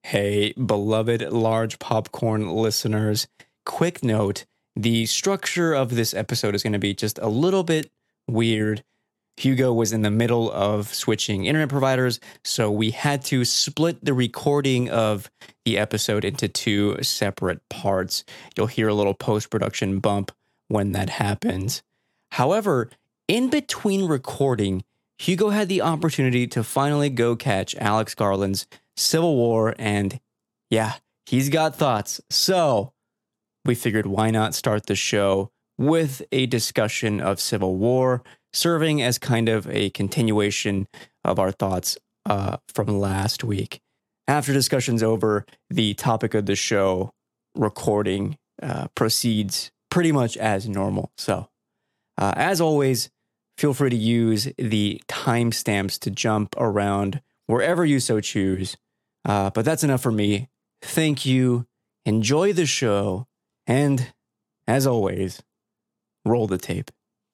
Hey, beloved large popcorn listeners, quick note, the structure of this episode is going to be just a little bit weird. Hugo was in the middle of switching internet providers, so we had to split the recording of the episode into two separate parts. You'll hear a little post-production bump when that happens. However, in between recording, Hugo had the opportunity to finally go catch Alex Garland's Civil War, and yeah, he's got thoughts. So we figured why not start the show with a discussion of Civil War, serving as kind of a continuation of our thoughts from last week. After discussion's over, the topic of the show, recording, proceeds pretty much as normal. So, as always, feel free to use the timestamps to jump around wherever you so choose. But that's enough for me. Thank you. Enjoy the show. And, as always, roll the tape.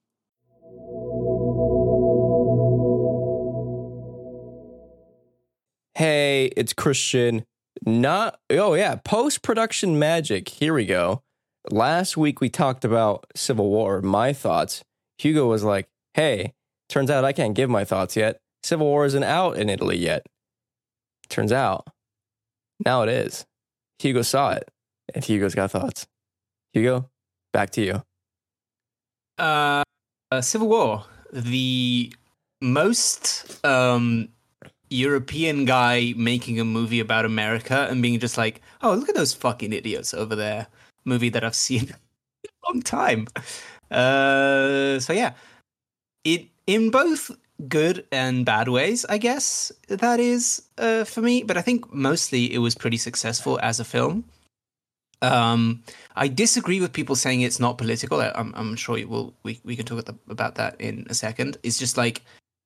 Hey, it's Christian. Post-production magic. Here we go. Last week we talked about Civil War, my thoughts. Hugo was like, hey, turns out I can't give my thoughts yet. Civil War isn't out in Italy yet. Turns out, now it is. Hugo saw it, and Hugo's got thoughts. Hugo, back to you. Civil War, the most European guy making a movie about America and being just like, oh, look at those fucking idiots over there. Movie that I've seen in a long time. So yeah, it in both good and bad ways, I guess that is for me. But I think mostly it was pretty successful as a film. I disagree with people saying it's not political. I'm sure we can talk about that in a second. It's just like,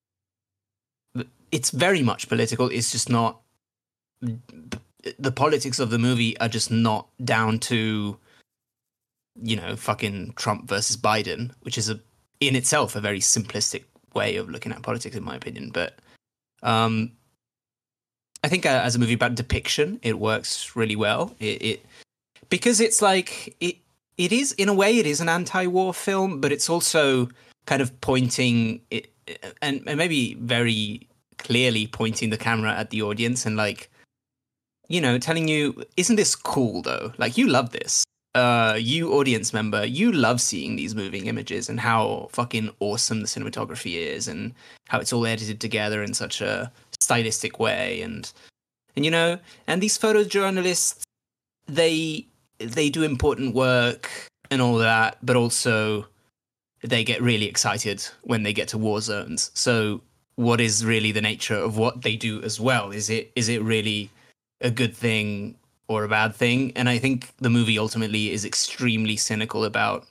it's very much political. It's just not, the politics of the movie are just not down to, fucking Trump versus Biden, which is in itself a very simplistic way of looking at politics, in my opinion. But I think as a movie about depiction, it works really well. Because it's like, it is, in a way, it is an anti-war film, but it's also kind of pointing it, and maybe very clearly pointing the camera at the audience and like, telling you, isn't this cool though? Like, you love this. You audience member, you love seeing these moving images and how fucking awesome the cinematography is and how it's all edited together in such a stylistic way. And these photojournalists, they do important work and all that, but also they get really excited when they get to war zones. So what is really the nature of what they do as well? Is it really a good thing or a bad thing? And I think the movie ultimately is extremely cynical about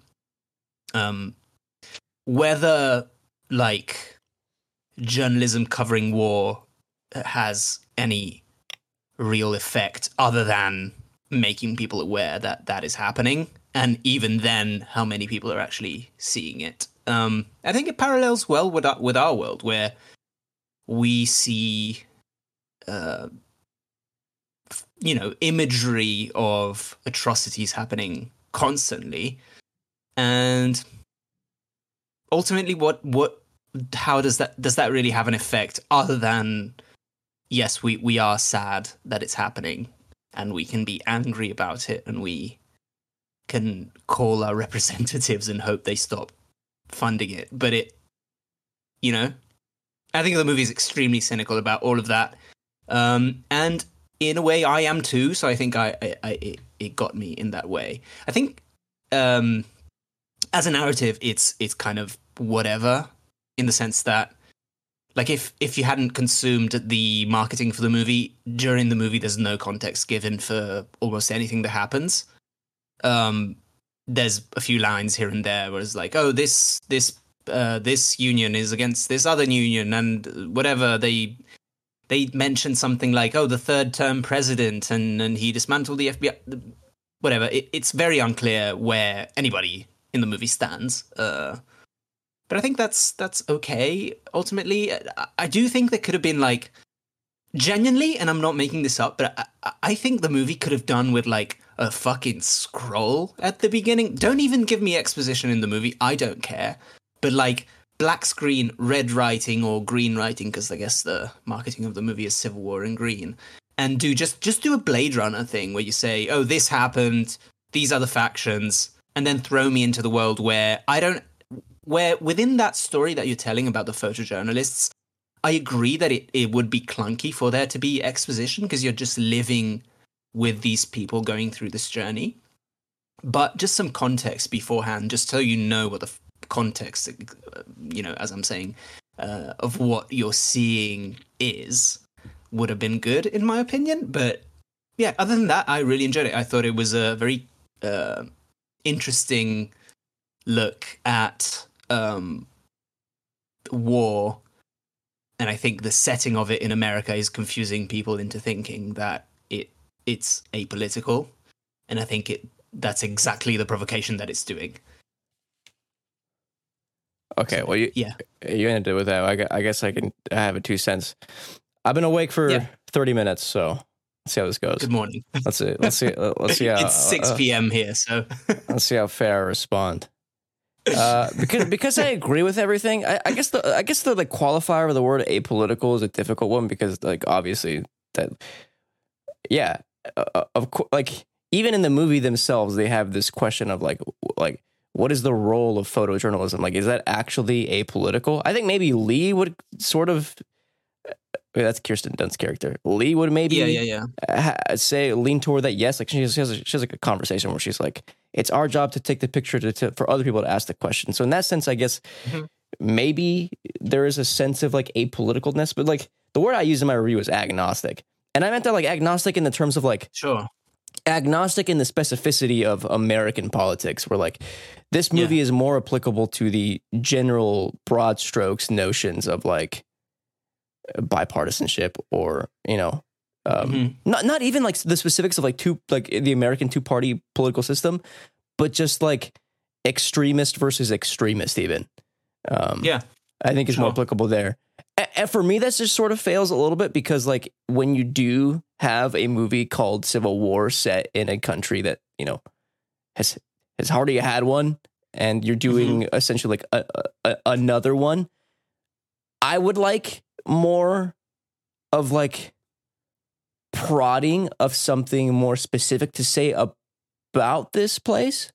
whether like journalism covering war has any real effect other than making people aware that that is happening, and even then how many people are actually seeing it. I think it parallels well with our world, where we see imagery of atrocities happening constantly, and ultimately how does that really have an effect other than, yes, we are sad that it's happening and we can be angry about it and we can call our representatives and hope they stop funding it. But I think the movie is extremely cynical about all of that. And in a way I am too, so I think it got me in that way. I think as a narrative, it's kind of whatever, in the sense that, like, if you hadn't consumed the marketing for the movie, during the movie there's no context given for almost anything that happens. There's a few lines here and there where it's like, oh, this union is against this other union, and whatever, they mention something like, oh, the third-term president, and he dismantled the FBI, whatever. It's very unclear where anybody in the movie stands. But I think that's okay, ultimately. I do think there could have been, like, genuinely, and I'm not making this up, but I think the movie could have done with like a fucking scroll at the beginning. Don't even give me exposition in the movie. I don't care. But like black screen, red writing or green writing, because I guess the marketing of the movie is Civil War in green. And just do a Blade Runner thing where you say, oh, this happened, these are the factions, and then throw me into the world where within that story that you're telling about the photojournalists, I agree that it would be clunky for there to be exposition because you're just living with these people going through this journey. But just some context beforehand, just so you know what the context, as I'm saying, of what you're seeing would have been good, in my opinion. But yeah, other than that, I really enjoyed it. I thought it was a very interesting look at war. And I think the setting of it in America is confusing people into thinking that it's apolitical. And I think that's exactly the provocation that it's doing. Okay, well, you ended it with that. I guess I have a 2 cents. I've been awake for 30 minutes, so let's see how this goes. Good morning. Let's see how it's 6 p.m. here, so let's see how fair I respond. Because I agree with everything. I guess the like qualifier of the word apolitical is a difficult one because like obviously that of course, like even in the movie themselves they have this question of like what is the role of photojournalism? Like, is that actually apolitical? I think maybe Lee would sort of. That's Kirsten Dunst's character. Lee would maybe say lean toward that. Yes, like she has like a conversation where she's like, it's our job to take the picture for other people to ask the question. So in that sense, I guess maybe there is a sense of like apoliticalness, but like the word I used in my review was agnostic. And I meant that like agnostic in the terms of like agnostic in the specificity of American politics, where like this movie is more applicable to the general broad strokes notions of like bipartisanship or not even like the specifics of like the American two-party political system, but just like extremist versus extremist even. I think is more applicable there. And for me, that just sort of fails a little bit because like when you do have a movie called Civil War set in a country that, has already had one and you're doing essentially like another one, I would like more of like prodding of something more specific to say about this place.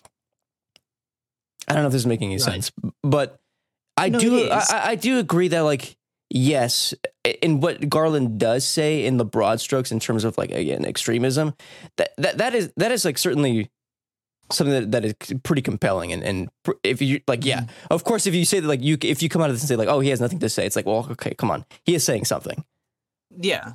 I don't know if this is making any sense, but I do agree that like, yes, in what Garland does say in the broad strokes in terms of like, again, extremism, that is like certainly something that is pretty compelling. And if you like, of course, if you say that, like if you come out of this and say like, oh, he has nothing to say, it's like, well, okay, come on. He is saying something. Yeah.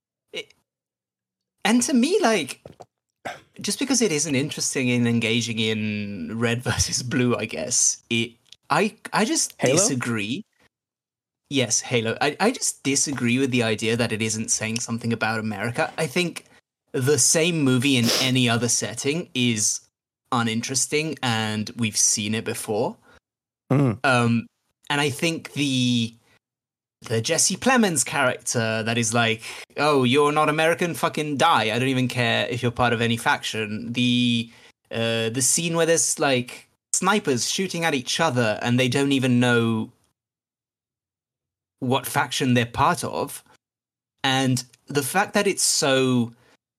And to me, like, just because it isn't interesting in engaging in red versus blue, I guess I just disagree. Yes, Halo. I just disagree with the idea that it isn't saying something about America. I think the same movie in any other setting is uninteresting, and we've seen it before. And I think the Jesse Plemons character that is like, oh, you're not American, fucking die. I don't even care if you're part of any faction. The scene where there's like snipers shooting at each other and they don't even know what faction they're part of. And the fact that it's so...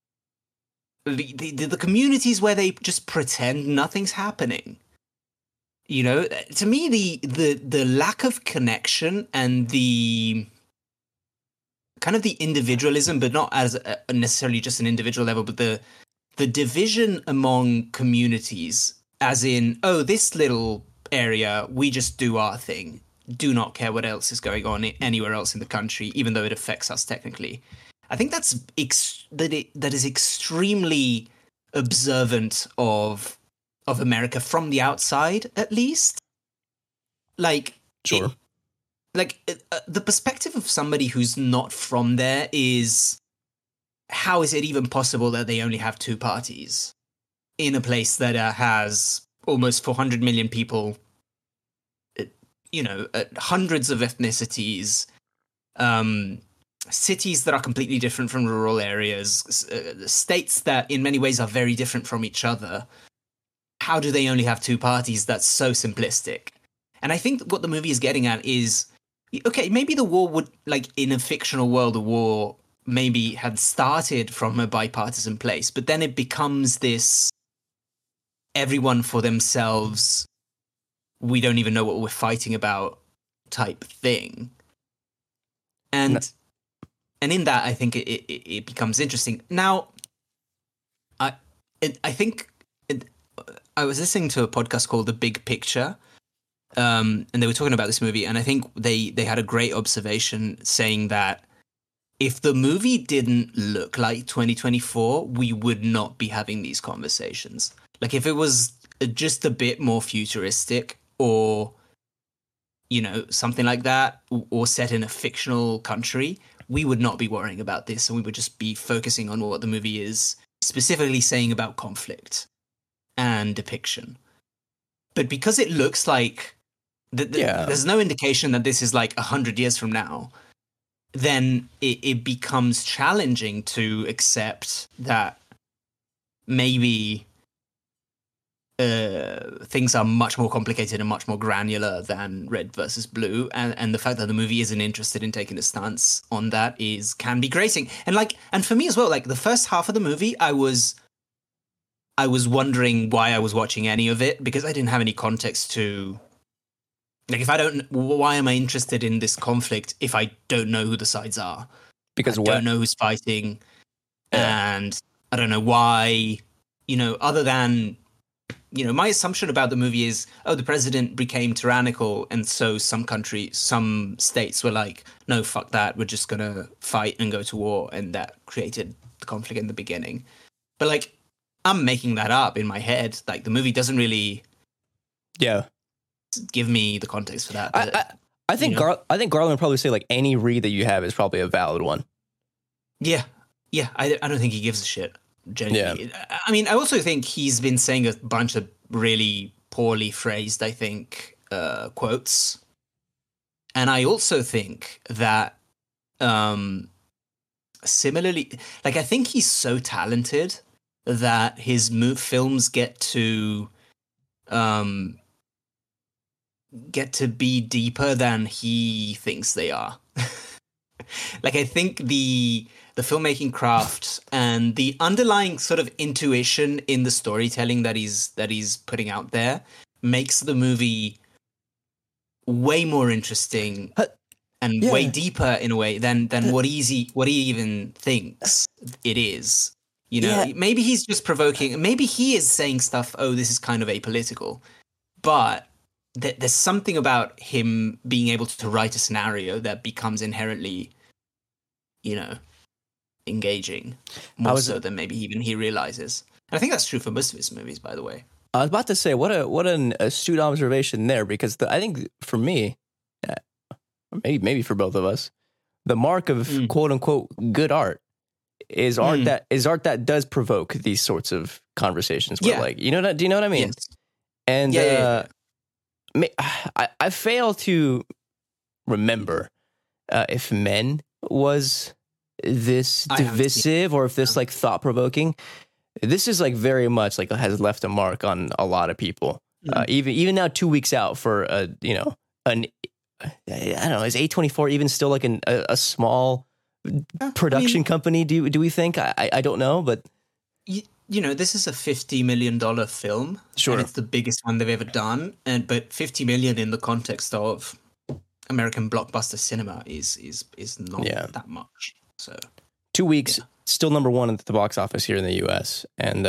The communities where they just pretend nothing's happening. To me, the lack of connection and the kind of the individualism, but not as necessarily just an individual level, but the division among communities, as in, oh, this little area, we just do our thing, do not care what else is going on anywhere else in the country, even though it affects us technically. I think that is extremely observant of America from the outside, at least. Like, sure. The perspective of somebody who's not from there is, how is it even possible that they only have two parties in a place that has almost 400 million people, hundreds of ethnicities, cities that are completely different from rural areas, states that in many ways are very different from each other. How do they only have two parties? That's so simplistic. And I think what the movie is getting at is, okay, maybe the war would, like in a fictional world, the war maybe had started from a bipartisan place, but then it becomes this everyone for themselves, we don't even know what we're fighting about type thing. And in that, I think it becomes interesting. Now, I think I was listening to a podcast called The Big Picture, and they were talking about this movie, and I think they had a great observation saying that if the movie didn't look like 2024, we would not be having these conversations. Like if it was just a bit more futuristic or, you know, something like that, or set in a fictional country, we would not be worrying about this, and we would just be focusing on what the movie is specifically saying about conflict and depiction. But because it looks like there's no indication that this is like 100 years from now, then it becomes challenging to accept that maybe things are much more complicated and much more granular than Red versus Blue, and the fact that the movie isn't interested in taking a stance on that can be grating. And for me as well, like the first half of the movie, I was wondering why I was watching any of it, because I didn't have any context to, like, why am I interested in this conflict if I don't know who the sides are? Because I don't know who's fighting, and I don't know why, you know, other than, you know, my assumption about the movie is, oh, the president became tyrannical, and so some states were like, no, fuck that, we're just gonna fight and go to war, and that created the conflict in the beginning. But like, I'm making that up in my head. Like the movie doesn't really, give me the context for that. But, I think I think Garland would probably say like any read that you have is probably a valid one. Yeah. I don't think he gives a shit. Genuinely. Yeah. I mean, I also think he's been saying a bunch of really poorly phrased, I think, quotes. And I also think that similarly, like I think he's so talented that his films get to be deeper than he thinks they are. Like I think the filmmaking craft and the underlying sort of intuition in the storytelling that he's putting out there makes the movie way more interesting and way deeper in a way than what he even thinks it is. You know, maybe he's just provoking. Maybe he is saying stuff, oh, this is kind of apolitical. But there's something about him being able to write a scenario that becomes inherently, you know, engaging more so than maybe even he realizes. And I think that's true for most of his movies, by the way. I was about to say, what an astute observation there, because I think for me, maybe for both of us, the mark of quote unquote good art is art that does provoke these sorts of conversations. Where like, do you know what I mean? Yes. And I fail to remember if Men was this divisive or if this like thought provoking. This is like very much like has left a mark on a lot of people. Even now, 2 weeks out for I don't know, is A24 even still like a small production company? Do we think? I don't know, but you know, this is a $50 million film. Sure, and it's the biggest one they've ever done. But $50 million in the context of American blockbuster cinema is not that much. So 2 weeks, still number one at the box office here in the U.S. And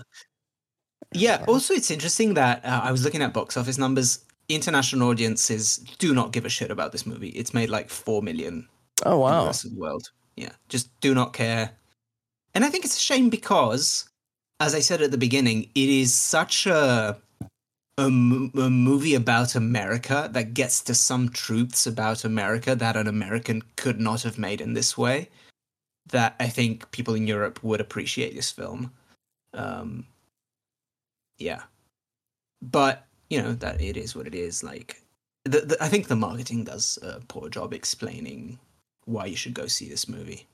Also, it's interesting that I was looking at box office numbers. International audiences do not give a shit about this movie. It's made like 4 million. Oh wow! In the rest of the world, just do not care. And I think it's a shame because, as I said at the beginning, it is such a movie about America that gets to some truths about America that an American could not have made in this way, that I think people in Europe would appreciate this film. But, you know, that it is what it is. Like, I think the marketing does a poor job explaining why you should go see this movie.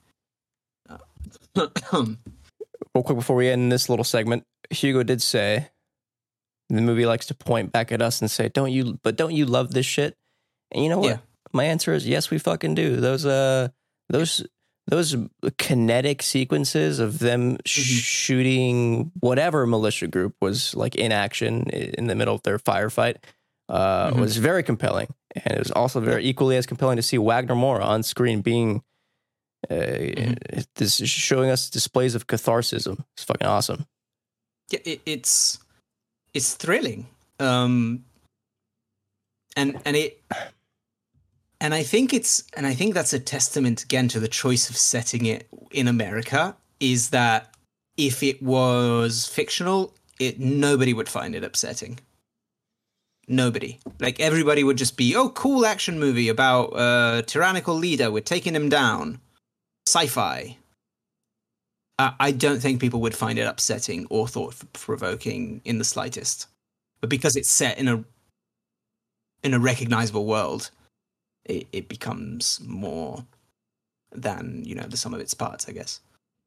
Real quick before we end this little segment, Hugo did say the movie likes to point back at us and say, don't you love this shit? And you know what? Yeah. My answer is yes, we fucking do. Those kinetic sequences of them shooting whatever militia group was like in action in the middle of their firefight was very compelling. And it was also very equally as compelling to see Wagner Moura on screen being this showing us displays of catharsis. It's fucking awesome. Yeah, it's thrilling. And I think that's a testament again to the choice of setting it in America, is that if it was fictional, nobody would find it upsetting. Nobody. Like, everybody would just be, oh, cool action movie about a tyrannical leader, we're taking him down. Sci-fi. I don't think people would find it upsetting or thought-provoking in the slightest. But because it's set in a recognizable world, it becomes more than, the sum of its parts, I guess.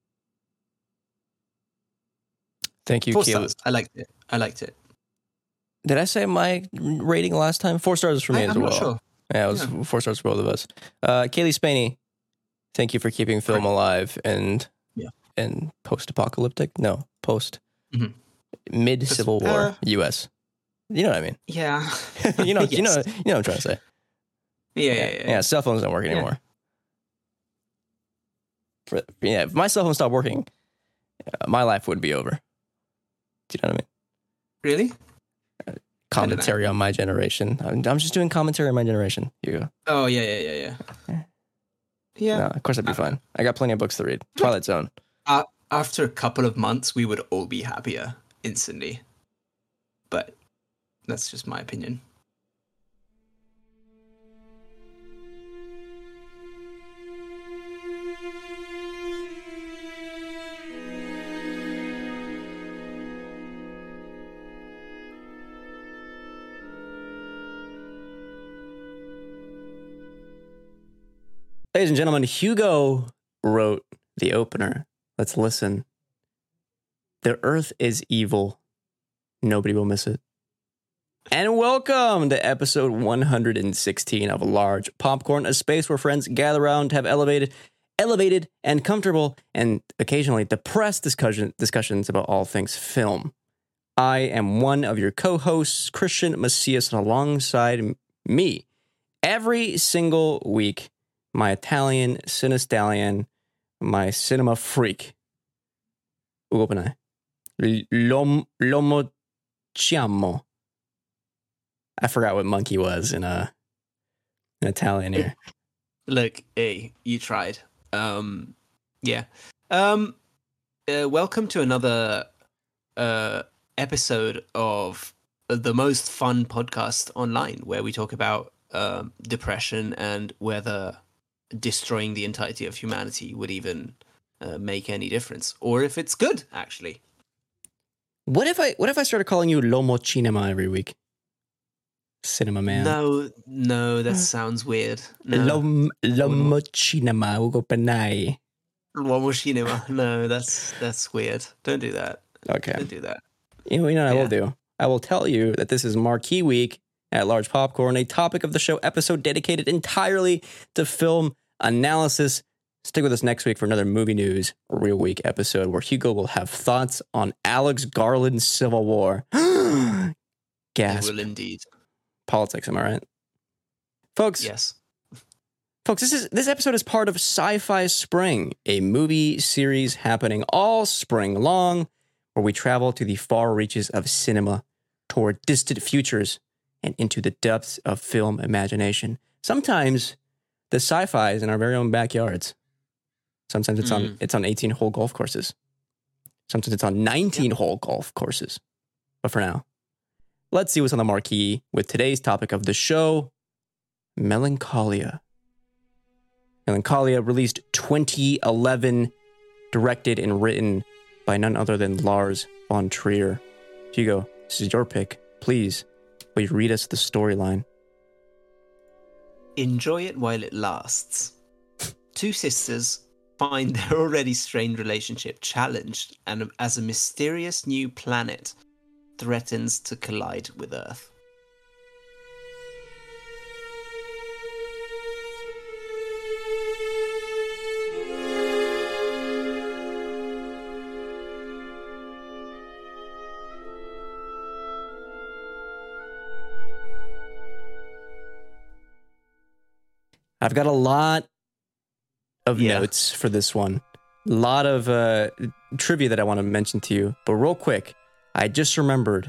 Thank you, 4 Keely. stars. I liked it. Did I say my rating last time? 4 stars for me as I'm well. not sure. Yeah, it was 4 stars for both of us. Kaylee Spaney, thank you for keeping film alive and post-apocalyptic. No, mid Civil War U.S. You know what I mean? Yeah. you know, Yes. you know what I'm trying to say. Yeah. Cell phones don't work anymore. If my cell phone stopped working, my life would be over. Do you know what I mean? Really? Commentary on my generation. I'm just doing commentary on my generation. You go. Oh, yeah. Yeah. No, of course I'd be fine. I got plenty of books to read. Twilight Zone. After a couple of months, we would all be happier instantly. But that's just my opinion. Ladies and gentlemen, Hugo wrote the opener. Let's listen. The earth is evil. Nobody will miss it. And welcome to episode 116 of Large Popcorn, a space where friends gather around to have elevated and comfortable and occasionally depressed discussions about all things film. I am one of your co-hosts, Christian Macias, and alongside me every single week, my Italian cinestallion, my cinema freak, Ugo Panay. L'uomo chiamo. I forgot what monkey was in Italian here. Look, hey, you tried. Yeah. Welcome to another episode of the most fun podcast online, where we talk about depression and whether destroying the entirety of humanity would even make any difference, or if it's good, actually. What if I started calling you L'uomo cinema every week? Cinema man. No, that sounds weird. No. L'uomo cinema, Ugo Panay. L'uomo cinema. No, that's weird. Don't do that. Okay. Don't do that. You know what I will do? I will tell you that this is Marquee Week at Large Popcorn, a topic of the show episode dedicated entirely to film analysis. Stick with us next week for another Movie News Real Week episode where Hugo will have thoughts on Alex Garland's Civil War. Gasp. It will indeed. Politics, am I right? Folks, Yes. Folks, this episode is part of Sci-Fi Spring, a movie series happening all spring long where we travel to the far reaches of cinema, toward distant futures, and into the depths of film imagination. Sometimes the sci-fi is in our very own backyards. Sometimes it's on 18-hole golf courses. Sometimes it's on 19-hole golf courses. But for now, let's see what's on the marquee with today's topic of the show, Melancholia. Melancholia, released 2011, directed and written by none other than Lars von Trier. Hugo, this is your pick. Please, will you read us the storyline? Enjoy it while it lasts. two sisters find their already strained relationship challenged, and as a mysterious new planet threatens to collide with Earth. I've got a lot of notes for this one. A lot of trivia that I want to mention to you. But real quick, I just remembered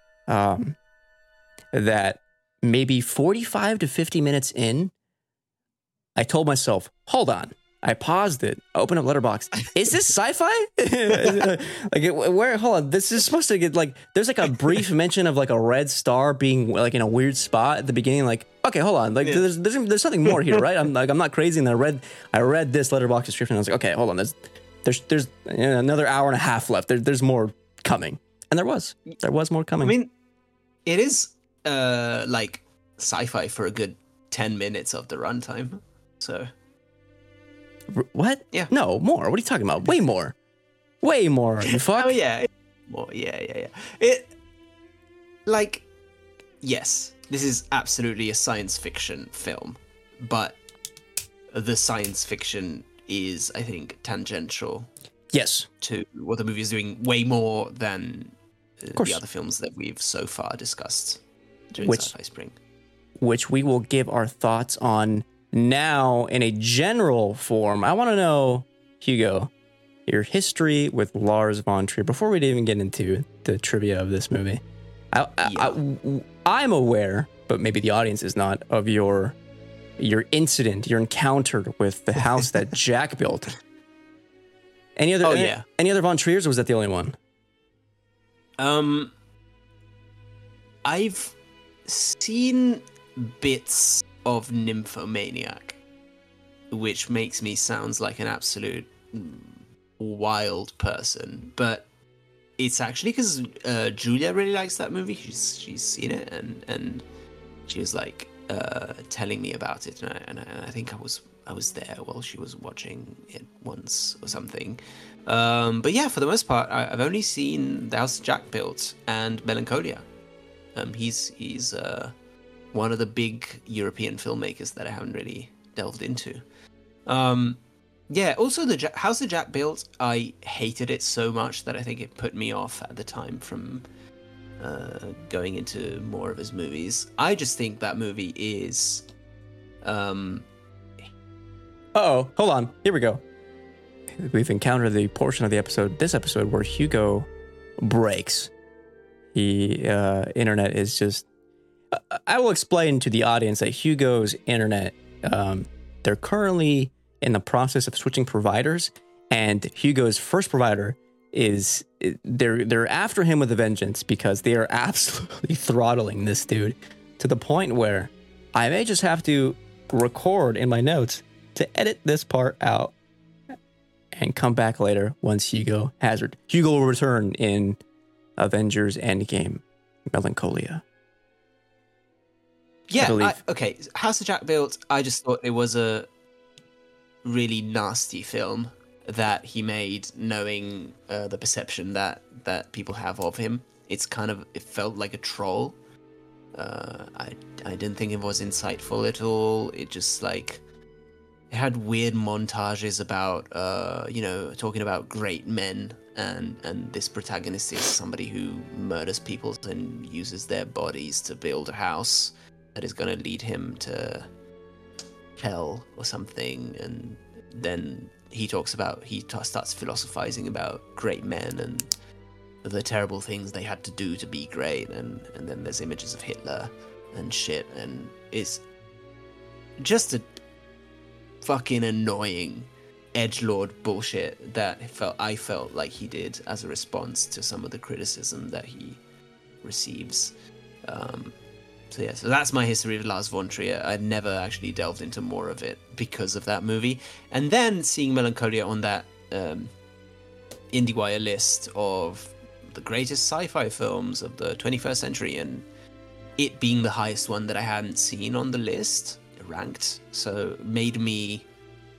that maybe 45 to 50 minutes in, I told myself, hold on. I paused it, opened up Letterboxd. Is this sci-fi? Where? Hold on. This is supposed to get like. There's like a brief mention of like a red star being like in a weird spot at the beginning. Like, okay, hold on. Like, there's something more here, right? I'm not crazy. And I read this Letterboxd description. And I was like, okay, hold on. There's another hour and a half left. There's more coming, and there was more coming. I mean, it is like sci-fi for a good 10 minutes of the runtime. So. What? Yeah. No, more. What are you talking about? Way more. Way more. You fuck? Oh, yeah. More. Yeah. It, like, yes, this is absolutely a science fiction film, but the science fiction is, I think, tangential. Yes. To what the movie is doing way more than the other films that we've so far discussed during Sci-Fi Spring. Which we will give our thoughts on now in a general form. I want to know, Hugo, your history with Lars von Trier before we even get into the trivia of this movie. I'm aware, but maybe the audience is not, of your incident, your encounter with the house that Jack built. Any other von Triers, or was that the only one? I've seen bits of Nymphomaniac, which makes me sound like an absolute wild person, but it's actually because Julia really likes that movie. She's seen it, and she was like telling me about it, and I think I was there while she was watching it once or something. But yeah, for the most part, I've only seen The House Jack Built and Melancholia. He's one of the big European filmmakers that I haven't really delved into. Yeah, also the House of Jack Built, I hated it so much that I think it put me off at the time from going into more of his movies. I just think that movie is... hold on. Here we go. We've encountered the portion of this episode, where Hugo breaks. The internet is just... I will explain to the audience that Hugo's internet, they're currently in the process of switching providers, and Hugo's first provider is they're after him with a vengeance because they are absolutely throttling this dude to the point where I may just have to record in my notes to edit this part out and come back later once Hugo has it. Hugo will return in Avengers Endgame, Melancholia. Yeah, okay. House of Jack Built, I just thought it was a really nasty film that he made, knowing the perception that people have of him. It felt like a troll. I didn't think it was insightful at all. It just it had weird montages about talking about great men, and this protagonist is somebody who murders people and uses their bodies to build a house that is going to lead him to hell or something. And then he starts philosophizing about great men and the terrible things they had to do to be great, and then there's images of Hitler and shit, and it's just a fucking annoying edgelord bullshit that I felt like he did as a response to some of the criticism that he receives. So that's my history with Lars von Trier. I'd never actually delved into more of it because of that movie. And then seeing Melancholia on that IndieWire list of the greatest sci-fi films of the 21st century, and it being the highest one that I hadn't seen on the list, ranked, so made me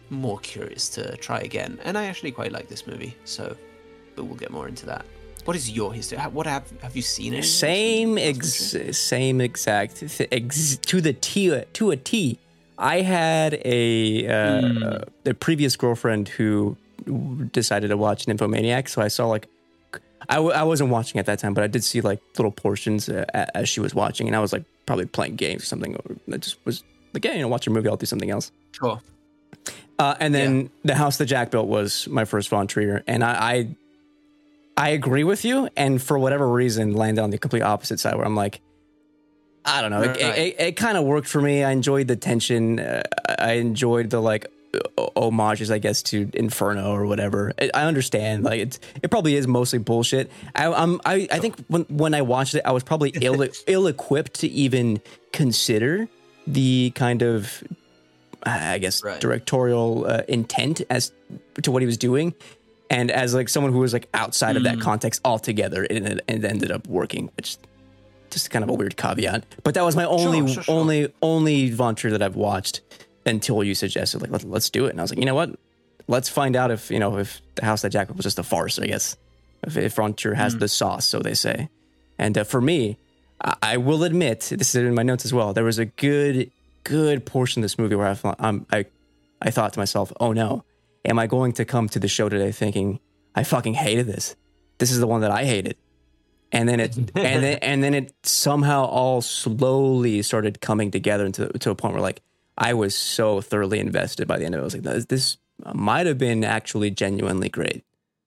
more curious to try again. And I actually quite like this movie, but we'll get more into that. What is your history? What have you seen it? Same exact to a T. I had a previous girlfriend who decided to watch Nymphomaniac, so I saw like I wasn't watching at that time, but I did see like little portions as she was watching, and I was like probably playing games or something. Or I just was like, yeah, watch a movie, I'll do something else. Sure. And then The House That Jack Built was my first Von Trier, and I agree with you, and for whatever reason, landed on the complete opposite side where I'm like, I don't know. Right. It kind of worked for me. I enjoyed the tension. I enjoyed the like homages, I guess, to Inferno or whatever. I understand. Like it probably is mostly bullshit. I think when I watched it, I was probably ill-equipped to even consider the kind of, I guess, directorial intent as to what he was doing. And as like someone who was like outside of that context altogether, it ended up working, which just kind of a weird caveat. But that was my only Von Trier that I've watched until you suggested like let's do it. And I was like, you know what? Let's find out if The House That Jack Built was just a farce. I guess if Von Trier has the sauce, so they say. And for me, I will admit, this is in my notes as well. There was a good portion of this movie where I thought to myself, oh no. Am I going to come to the show today thinking I fucking hated this? This is the one that I hated, and then it somehow all slowly started coming together to a point where like I was so thoroughly invested by the end of it. I was like, this might have been actually genuinely great.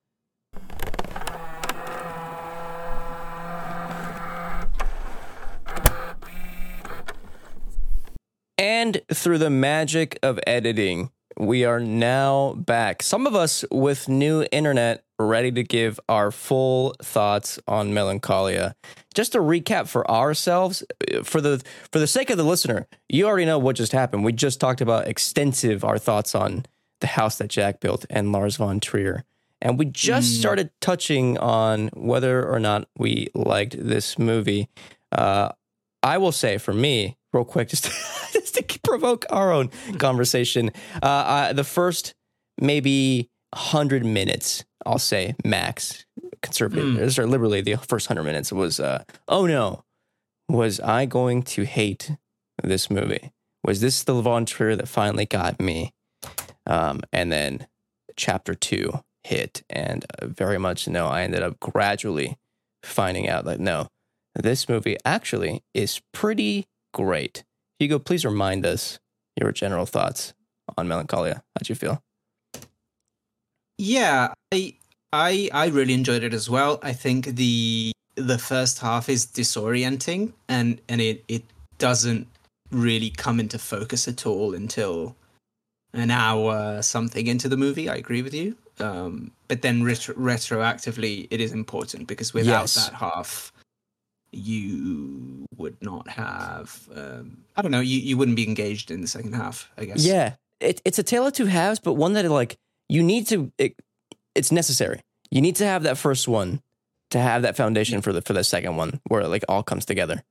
And through the magic of editing, we are now back. Some of us with new internet, ready to give our full thoughts on Melancholia. Just to recap for ourselves, for the sake of the listener, you already know what just happened. We just talked about our thoughts on The House That Jack Built and Lars von Trier. And we just started touching on whether or not we liked this movie. I will say, for me, real quick, just to provoke our own conversation, the first maybe 100 minutes, I'll say max, conservative, or liberally, the first 100 minutes was, oh no, was I going to hate this movie? Was this the Von Trier that finally got me? And then chapter 2 hit, and very much no, I ended up gradually finding out that no, this movie actually is pretty great. Hugo, please remind us your general thoughts on Melancholia. How'd you feel? Yeah, I really enjoyed it as well. I think the first half is disorienting, and it doesn't really come into focus at all until an hour something into the movie. I agree with you. But then retroactively, it is important because without that half, you would not have, I don't know, you wouldn't be engaged in the second half, I guess. Yeah, it's a tale of two halves, but one that like you need to, it's necessary. You need to have that first one to have that foundation for the second one where it like all comes together.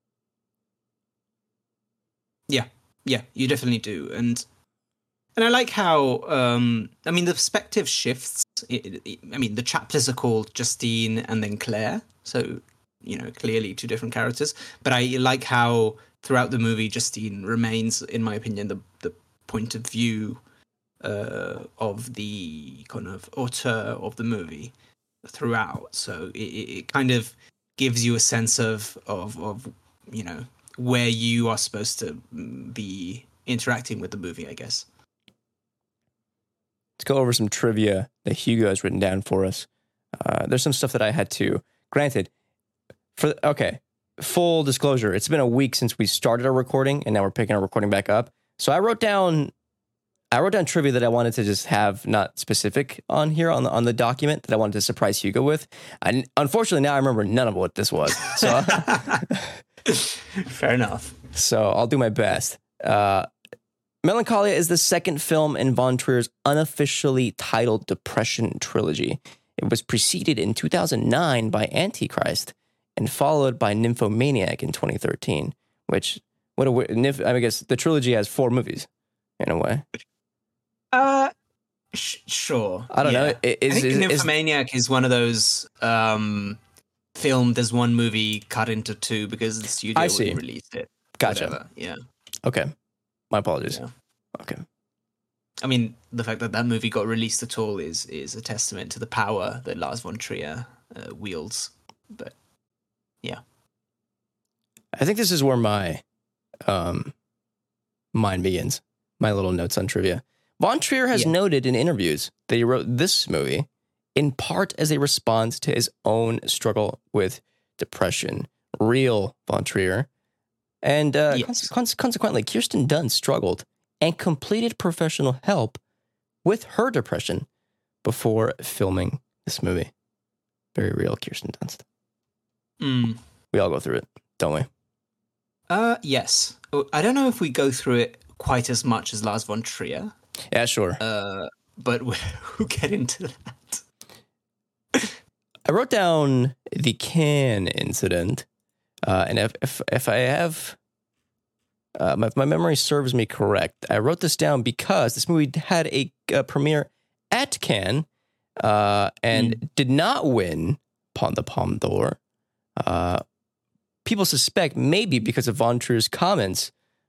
Yeah, you definitely do. And I like how, I mean, the perspective shifts. I mean, the chapters are called Justine and then Claire. So, clearly two different characters. But I like how throughout the movie, Justine remains, in my opinion, the point of view of the kind of auteur of the movie throughout. So it kind of gives you a sense of where you are supposed to be interacting with the movie, I guess. Let's go over some trivia that Hugo has written down for us. There's some stuff that I had to. Granted, full disclosure, it's been a week since we started our recording, and now we're picking our recording back up. So I wrote down trivia that I wanted to just have not specific on here on the document that I wanted to surprise Hugo with. And unfortunately, now I remember none of what this was. So fair enough. So I'll do my best. Melancholia is the second film in Von Trier's unofficially titled Depression trilogy. It was preceded in 2009 by Antichrist and followed by Nymphomaniac in 2013, which, I guess the trilogy has 4 movies in a way. Sure. I don't know. I think Nymphomaniac is one of those filmed as one movie cut into two because the studio wouldn't release it. Gotcha. Whatever. Yeah. Okay. My apologies. Yeah. Okay. I mean, the fact that that movie got released at all is a testament to the power that Lars von Trier wields. But yeah, I think this is where my mind begins. My little notes on trivia. Von Trier has noted in interviews that he wrote this movie in part as a response to his own struggle with depression. Real Von Trier. And consequently, Kirsten Dunst struggled and completed professional help with her depression before filming this movie. Very real Kirsten Dunst. We all go through it, don't we? Yes. I don't know if we go through it quite as much as Lars von Trier. Yeah, sure. But we'll get into that. I wrote down the Cannes incident, and if I have, if my memory serves me correct, I wrote this down because this movie had a premiere at Cannes and did not win the Palme d'Or. People suspect maybe because of Von Trier's comments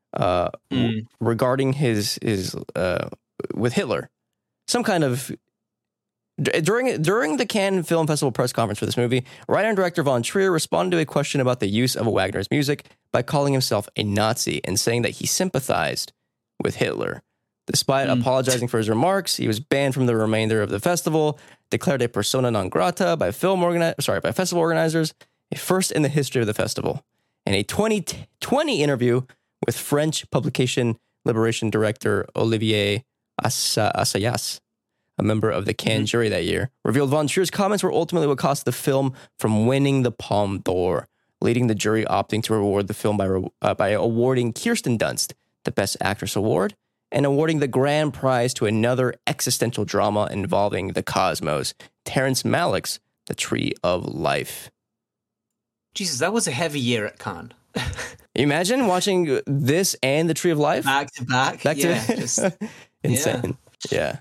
regarding his with Hitler. Some kind of during the Cannes Film Festival press conference for this movie, writer and director Von Trier responded to a question about the use of Wagner's music by calling himself a Nazi and saying that he sympathized with Hitler. Despite apologizing for his remarks, he was banned from the remainder of the festival, declared a persona non grata by festival organizers, a first in the history of the festival. In a 2020 interview with French publication Liberation director Olivier Assayas, a member of the Cannes jury that year, revealed Von Trier's comments were ultimately what cost the film from winning the Palme d'Or, leading the jury opting to reward the film by awarding Kirsten Dunst the Best Actress award and awarding the grand prize to another existential drama involving the cosmos, Terrence Malick's The Tree of Life. Jesus, that was a heavy year at Cannes. You imagine watching this and The Tree of Life? Back to back? Just insane. Yeah.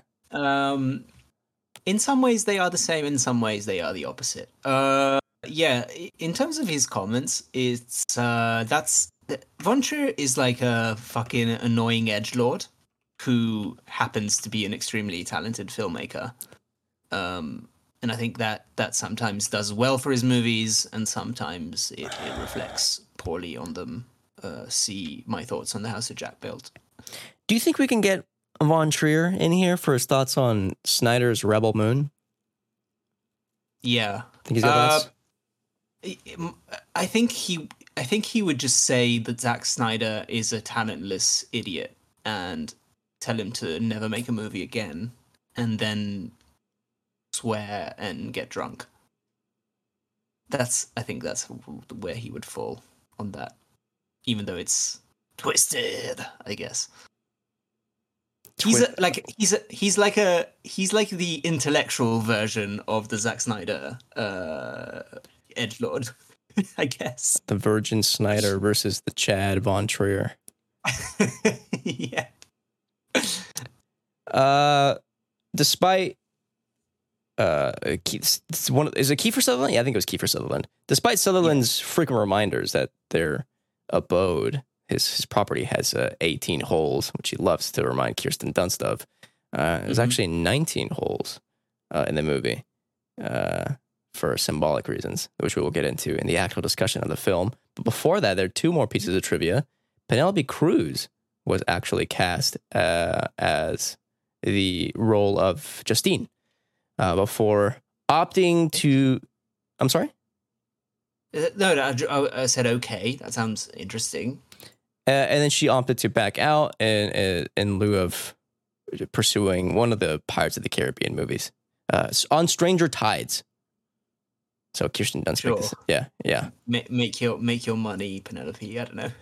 In some ways they are the same, in some ways they are the opposite. In terms of his comments, it's Von Trier is like a fucking annoying edgelord who happens to be an extremely talented filmmaker. And I think that sometimes does well for his movies, and sometimes it reflects poorly on them. See my thoughts on The House of Jack built. Do you think we can get Von Trier in here for his thoughts on Snyder's Rebel Moon? Yeah, think he's got I think he would just say that Zack Snyder is a talentless idiot and tell him to never make a movie again, and then swear and get drunk. I think that's where he would fall on that, even though it's twisted, I guess. He's like the intellectual version of the Zack Snyder edgelord, I guess. The Virgin Snyder versus the Chad Von Trier. Yeah. Despite is it Kiefer Sutherland? Yeah, I think it was Kiefer Sutherland. Despite Sutherland's frequent reminders that their abode, his property has 18 holes, which he loves to remind Kirsten Dunst of. There's actually 19 holes in the movie for symbolic reasons, which we will get into in the actual discussion of the film. But before that, there are two more pieces of trivia. Penelope Cruz was actually cast as the role of Justine before opting to... I'm sorry? No, I said okay. That sounds interesting. And then she opted to back out in lieu of pursuing one of the Pirates of the Caribbean movies on Stranger Tides. So Kirsten Dunst. Sure. Yeah. Make your money, Penelope. I don't know.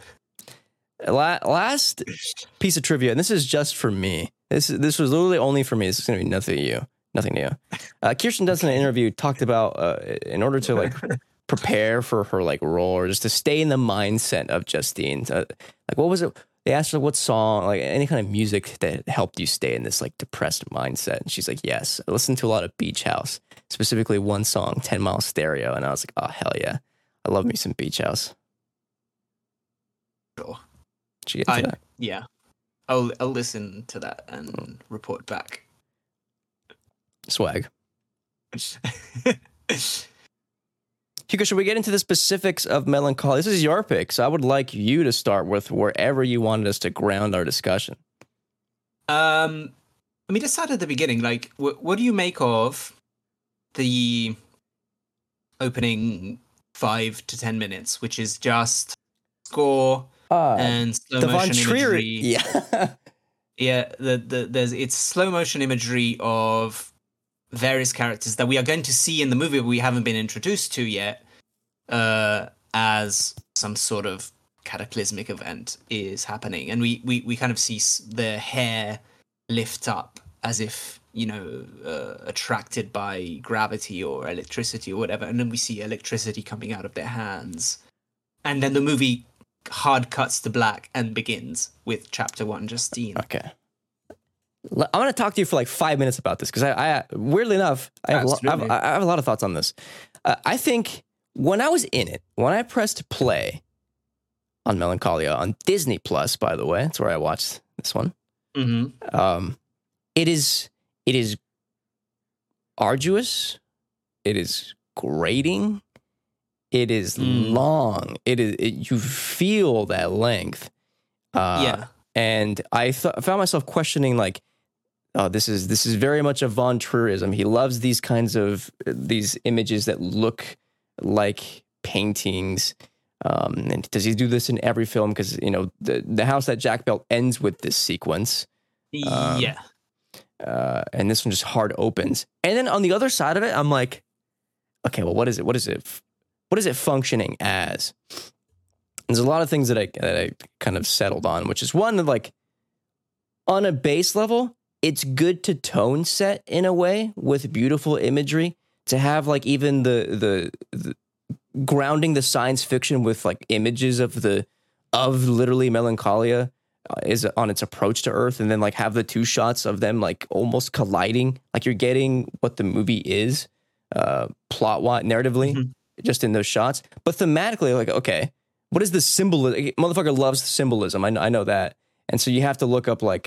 Last piece of trivia, and this is just for me. This was literally only for me. This is going to be nothing to you. Kirsten Dunst in an interview talked about in order to like prepare for her like role or just to stay in the mindset of Justine. Like what was it? they asked her what song, like any kind of music that helped you stay in this like depressed mindset. And she's like, yes, I listened to a lot of Beach House, specifically one song, 10 Mile Stereo. And I was like, oh, hell yeah. I love me some Beach House. Sure. Did you get to that? Yeah. I'll listen to that and report back. Swag. Hugo, should we get into the specifics of Melancholia? This is your pick, so I would like you to start with wherever you wanted us to ground our discussion. I mean, just start at the beginning. Like, what do you make of the opening 5 to 10 minutes, which is just score and slow the Von motion Trier, imagery? yeah. Yeah, it's slow motion imagery of various characters that we are going to see in the movie we haven't been introduced to yet, as some sort of cataclysmic event is happening, and we kind of see their hair lift up as if, you know, attracted by gravity or electricity or whatever, and then we see electricity coming out of their hands, and then the movie hard cuts to black and begins with chapter 1, Justine. Okay. I'm going to talk to you for like 5 minutes about this because I weirdly enough, I have a lot of thoughts on this. I think when I was in it, when I pressed play on Melancholia on Disney Plus, by the way, that's where I watched this one. Mm-hmm. It is arduous. It is grating. It is long. You feel that length. Yeah. And I found myself questioning, like, oh, this is very much a Von Trierism. He loves these kinds of these images that look like paintings. And does he do this in every film? Because, you know, the House that Jack Built ends with this sequence. Yeah. And this one just hard opens. And then on the other side of it, I'm like, okay, well, what is it functioning as? There's a lot of things that I kind of settled on, which is one, like, on a base level, it's good to tone set in a way with beautiful imagery, to have like even the grounding the science fiction with like images of literally Melancholia is on its approach to Earth, and then like have the two shots of them like almost colliding, like you're getting what the movie is plot-wise, narratively, just in those shots. But thematically, like, okay, what is the symbolism? Motherfucker loves symbolism. I know that. And so you have to look up like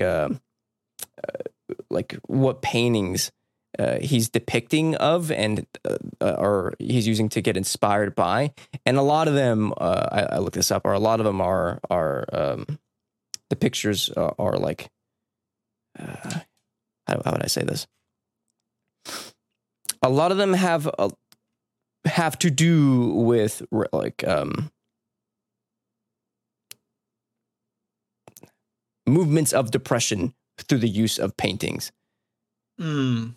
what paintings he's depicting of and or he's using to get inspired by. And a lot of them, I looked this up, or a lot of them are the pictures are like, how would I say this? A lot of them have to do with like movements of depression through the use of paintings. Right.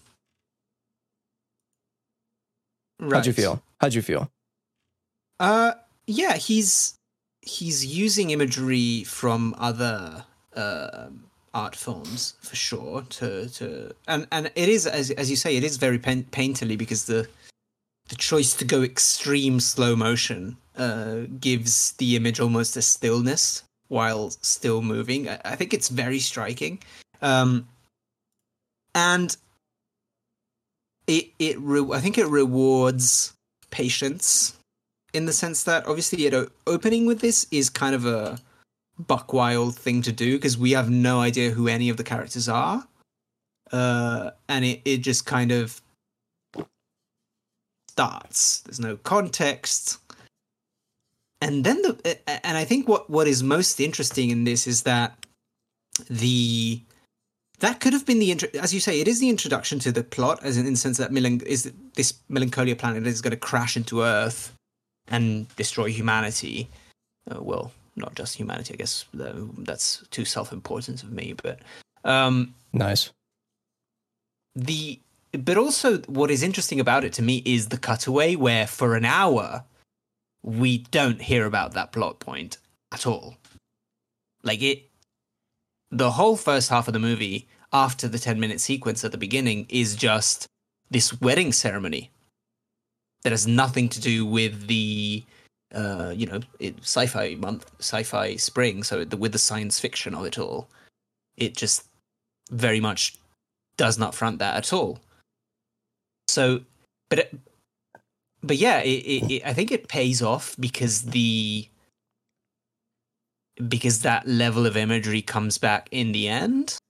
How'd you feel? Yeah, he's using imagery from other art forms for sure and it is, as you say, it is very painterly, because the choice to go extreme slow motion gives the image almost a stillness while still moving. I think it's very striking. And I think it rewards patience, in the sense that obviously opening with this is kind of a buck wild thing to do, because we have no idea who any of the characters are, and it just kind of starts. There's no context. And then and I think what is most interesting in this is that that could have been as you say, it is the introduction to the plot, as in the sense that this Melancholia planet is going to crash into Earth and destroy humanity. Well, not just humanity, I guess. That's too self-important of me, but nice. But also, what is interesting about it to me is the cutaway, where for an hour we don't hear about that plot point at all. Like the whole first half of the movie, after the 10-minute sequence at the beginning, is just this wedding ceremony that has nothing to do with the sci-fi month, sci-fi spring. So with the science fiction of it all, it just very much does not front that at all. So, but yeah, I think it pays off because that level of imagery comes back in the end,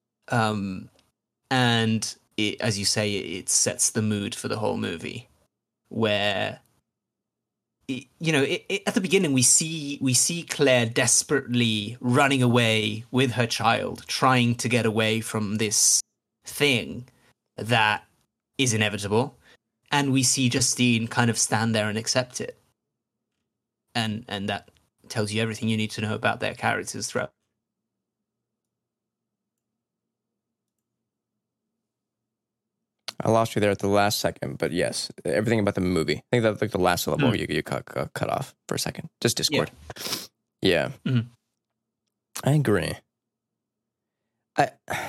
and as you say, it sets the mood for the whole movie, where at the beginning we see Claire desperately running away with her child, trying to get away from this thing that is inevitable, and we see Justine kind of stand there and accept it, and that tells you everything you need to know about their characters throughout. I lost you there at the last second, but yes, everything about the movie. I think that's like the last syllable you cut off for a second. Just Discord. Yeah. Mm-hmm. I agree. Do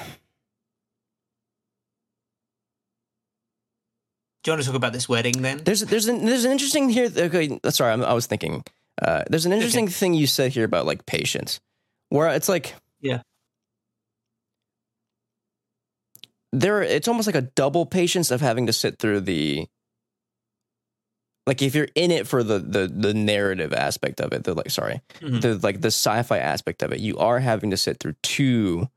you want to talk about this wedding then? There's an interesting here. Okay, sorry, I was thinking. There's an interesting thing you said here about like patience, where it's like it's almost like a double patience of having to sit through the, like, if you're in it for the narrative aspect of it, the sci-fi aspect of it, you are having to sit through two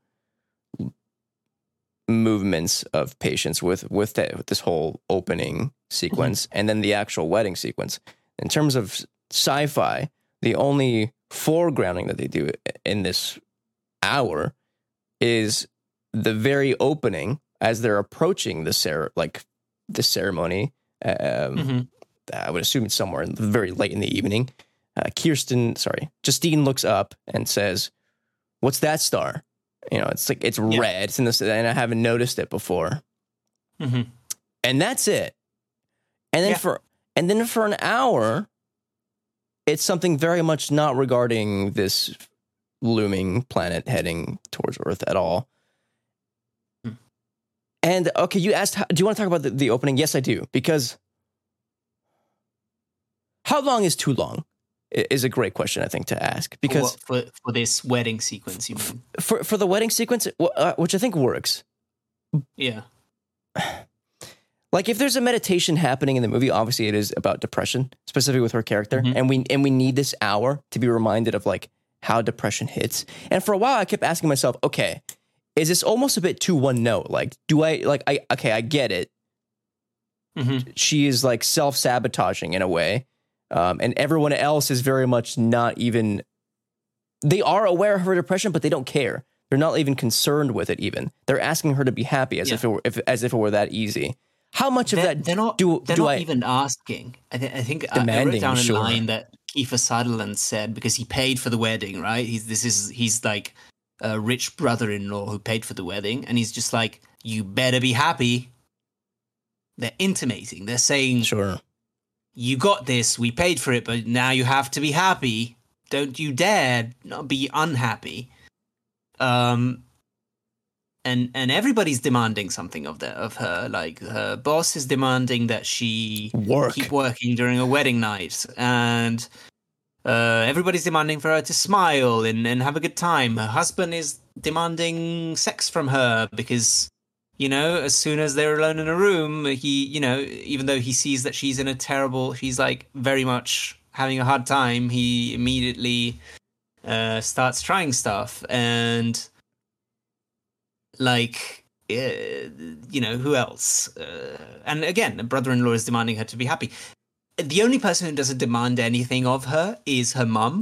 movements of patience with this whole opening sequence and then the actual wedding sequence. In terms of sci-fi, the only foregrounding that they do in this hour is the very opening as they're approaching the ceremony. I would assume it's somewhere very late in the evening. Justine looks up and says, "What's that star?" It's like, it's red. It's in this, and I haven't noticed it before. Mm-hmm. And that's it. And then for an hour, it's something very much not regarding this looming planet heading towards Earth at all. And okay, you asked, do you want to talk about the opening? Yes, I do, because how long is too long is a great question, I think, to ask. Because for this wedding sequence, you mean? For the wedding sequence, which I think works. Yeah. Like, if there's a meditation happening in the movie, obviously it is about depression, specifically with her character, and we need this hour to be reminded of like how depression hits. And for a while, I kept asking myself, okay, is this almost a bit too one note? Like, I get it. Mm-hmm. She is like self-sabotaging in a way. And everyone else is very much not even, they are aware of her depression, but they don't care. They're not even concerned with it even. They're asking her to be happy as if it were that easy. How much of that they're not even asking. I think I wrote down a line that Kiefer Sutherland said, because he paid for the wedding, right? He's like a rich brother-in-law who paid for the wedding, and he's just like, you better be happy. They're intimating. They're saying, sure, you got this, we paid for it, but now you have to be happy. Don't you dare not be unhappy. And everybody's demanding something of her. Like, her boss is demanding that she keep working during a wedding night, and everybody's demanding for her to smile and have a good time. Her husband is demanding sex from her because, as soon as they're alone in a room, he, even though he sees that she's she's like very much having a hard time, he immediately starts trying stuff. And like, who else? And again, the brother-in-law is demanding her to be happy. The only person who doesn't demand anything of her is her mum,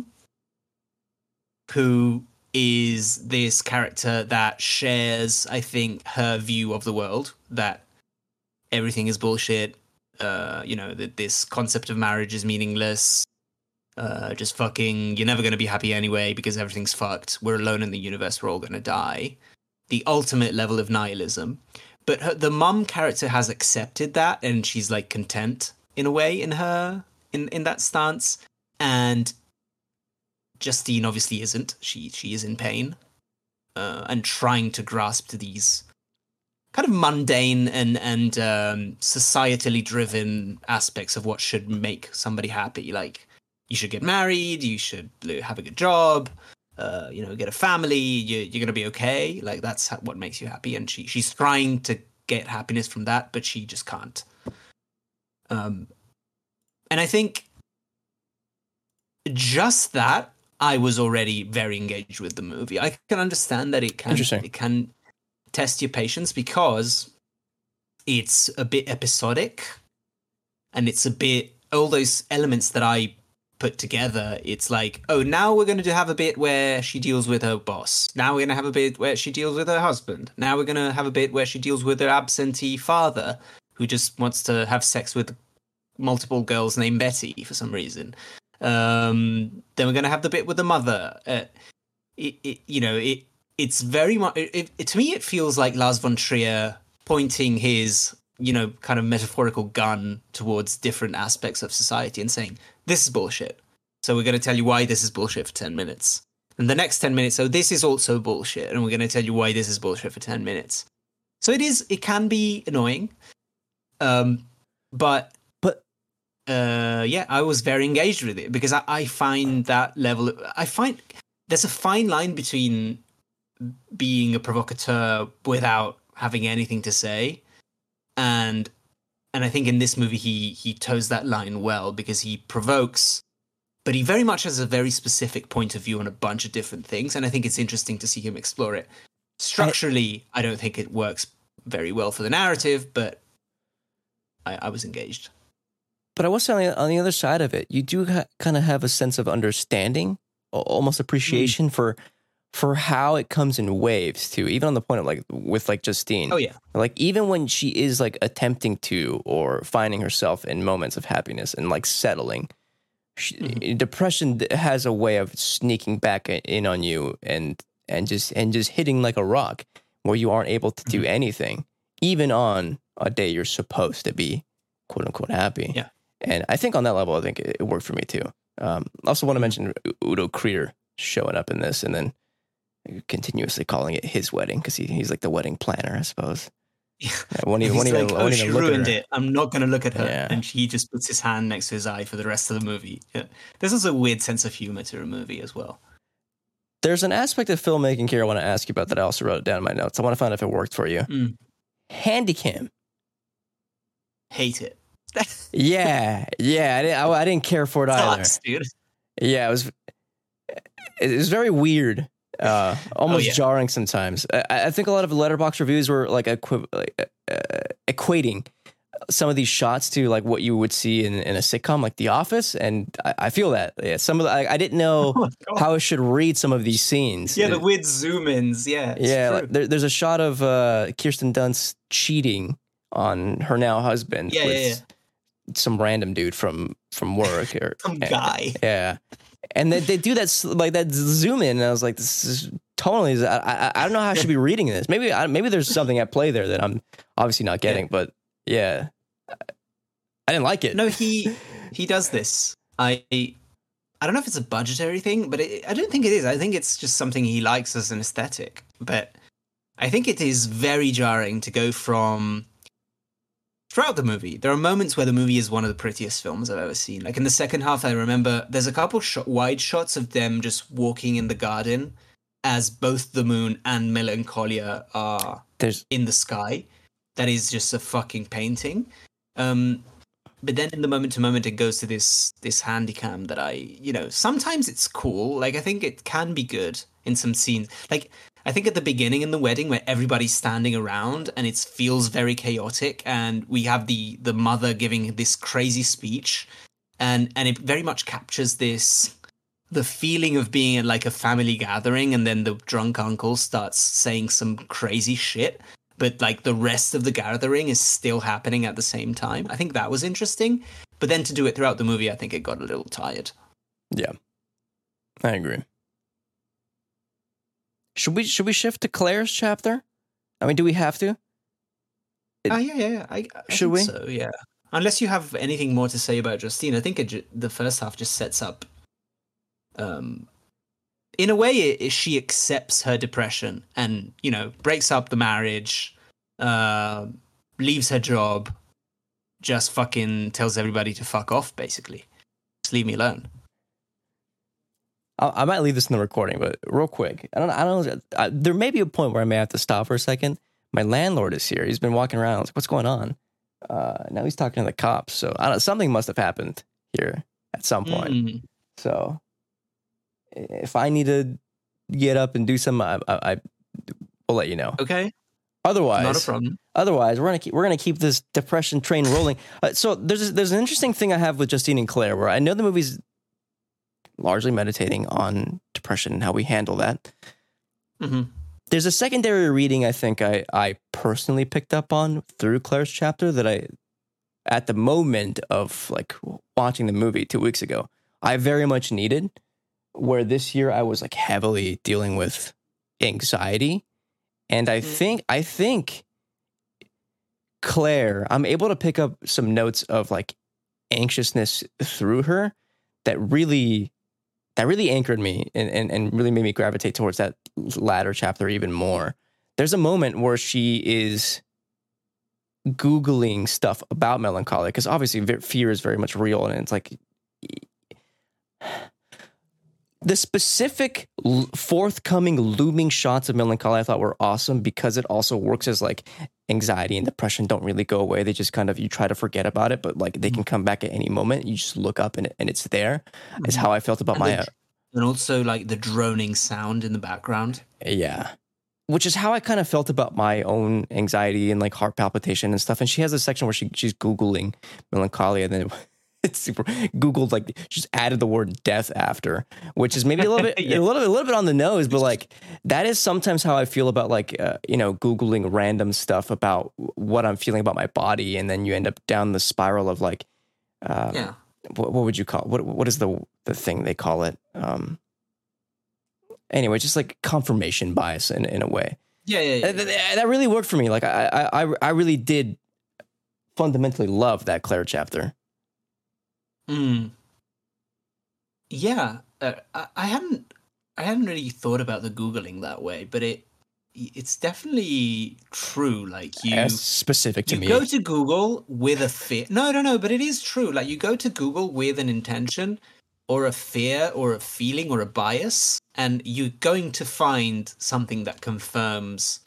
who is this character that shares, I think, her view of the world, that everything is bullshit, that this concept of marriage is meaningless, just fucking, you're never going to be happy anyway because everything's fucked, we're alone in the universe, we're all going to die. The ultimate level of nihilism. But the mum character has accepted that, and she's like content in a way in that stance. And Justine obviously isn't. She is in pain, and trying to grasp to these kind of mundane and societally driven aspects of what should make somebody happy. Like, you should get married, you should have a good job, get a family, you're gonna be okay. Like that's what makes you happy. And she's trying to get happiness from that, but she just can't. And I think just that, I was already very engaged with the movie. I can understand that it can test your patience because it's a bit episodic, and it's a bit all those elements that I put together. It's like, oh, now we're going to have a bit where she deals with her boss. Now we're going to have a bit where she deals with her husband. Now we're going to have a bit where she deals with her absentee father, who just wants to have sex with multiple girls named Betty for some reason. Then we're going to have the bit with the mother. It's very much. To me, it feels like Lars von Trier pointing his, kind of metaphorical gun towards different aspects of society and saying, this is bullshit. So we're going to tell you why this is bullshit for 10 minutes. And the next 10 minutes, so this is also bullshit. And we're going to tell you why this is bullshit for 10 minutes. So it can be annoying. But I was very engaged with it because I find that level I find there's a fine line between being a provocateur without having anything to say, and I think in this movie he toes that line well because he provokes, but he very much has a very specific point of view on a bunch of different things, and I think it's interesting to see him explore it. Structurally, I don't think it works very well for the narrative, but I was engaged. But I was saying on the other side of it, you do kind of have a sense of understanding, almost appreciation for how it comes in waves too. Even on the point of with Justine. Oh yeah. Like even when she is attempting to or finding herself in moments of happiness and settling, depression has a way of sneaking back in on you and just hitting like a rock where you aren't able to do anything, even on a day you're supposed to be quote unquote happy. Yeah. And I think on that level, I think it worked for me too. Also want to mention Udo Kier showing up in this and then continuously calling it his wedding because he's like the wedding planner, I suppose. Yeah. She ruined it. I'm not going to look at her. Yeah. And he just puts his hand next to his eye for the rest of the movie. Yeah. There's also a weird sense of humor to a movie as well. There's an aspect of filmmaking here I want to ask you about that I also wrote down in my notes. I want to find out if it worked for you. Handycam. Hate it. Yeah. I didn't care for it either. Sucks, dude. Yeah, it was very weird. Almost jarring sometimes. I think a lot of Letterboxd reviews were equating some of these shots to what you would see in a sitcom like The Office, and I feel that. Yeah, some of I didn't know how I should read some of these scenes. Yeah, the weird zoom-ins. Yeah, there's a shot of Kirsten Dunst cheating on her now husband with some random dude from work or some guy. Yeah. And they do that that zoom in, and I was like, "This is totally." I don't know how I should be reading this. Maybe there's something at play there that I'm obviously not getting. But yeah, I didn't like it. No, he does this. I don't know if it's a budgetary thing, but I don't think it is. I think it's just something he likes as an aesthetic. But I think it is very jarring to go from. Throughout the movie, there are moments where the movie is one of the prettiest films I've ever seen. Like in the second half, I remember there's a couple wide shots of them just walking in the garden as both the moon and Melancholia are in the sky. That is just a fucking painting. But then in the moment to moment, it goes to this handycam that sometimes it's cool. Like I think it can be good in some scenes. Like I think at the beginning in the wedding where everybody's standing around and it feels very chaotic, and we have the mother giving this crazy speech, and it very much captures the feeling of being at a family gathering, and then the drunk uncle starts saying some crazy shit, but the rest of the gathering is still happening at the same time. I think that was interesting, but then to do it throughout the movie, I think it got a little tired. Yeah, I agree. Should we shift to Claire's chapter? I mean, do we have to? Yeah. I should we? So, yeah. Unless you have anything more to say about Justine, I think the first half just sets up. In a way, she accepts her depression and breaks up the marriage, leaves her job, just fucking tells everybody to fuck off. Basically, just leave me alone. I might leave this in the recording, but real quick, I don't know. There may be a point where I may have to stop for a second. My landlord is here. He's been walking around. I was like, what's going on? Now he's talking to the cops. So something must have happened here at some point. So if I need to get up and do something, I will let you know. Okay. Otherwise, not a problem. Otherwise, we're gonna keep this depression train rolling. So there's an interesting thing I have with Justine and Claire, where I know the movie's largely meditating on depression and how we handle that. Mm-hmm. There's a secondary reading I think I personally picked up on through Claire's chapter that I, at the moment of like watching the movie 2 weeks ago, I very much needed. Where this year I was like heavily dealing with anxiety, and I think Claire, I'm able to pick up some notes of like anxiousness through her that really anchored me and really made me gravitate towards that latter chapter even more. There's a moment where she is Googling stuff about melancholia, because obviously fear is very much real, and it's like the specific forthcoming looming shots of melancholia I thought were awesome, because it also works as like anxiety and depression don't really go away. They just kind of, you try to forget about it, but like they can come back at any moment. You just look up and it's there. Is how I felt about and also like the droning sound in the background. Yeah. Which is how I kind of felt about my own anxiety and like heart palpitation and stuff. And she has a section where she's Googling melancholia, and then it's super Googled, like just added the word death after, which is maybe a little bit, a little bit on the nose, but like that is sometimes how I feel about like, Googling random stuff about what I'm feeling about my body. And then you end up down the spiral of like, what would you call, what is the thing they call it? Anyway, just like confirmation bias in a way. Yeah. That really worked for me. Like I really did fundamentally love that Claire chapter. Yeah, I hadn't really thought about the Googling that way, but it's definitely true. Like That's specific to me. You go to Google with a fear. No, but it is true. Like you go to Google with an intention or a fear or a feeling or a bias, and you're going to find something that confirms,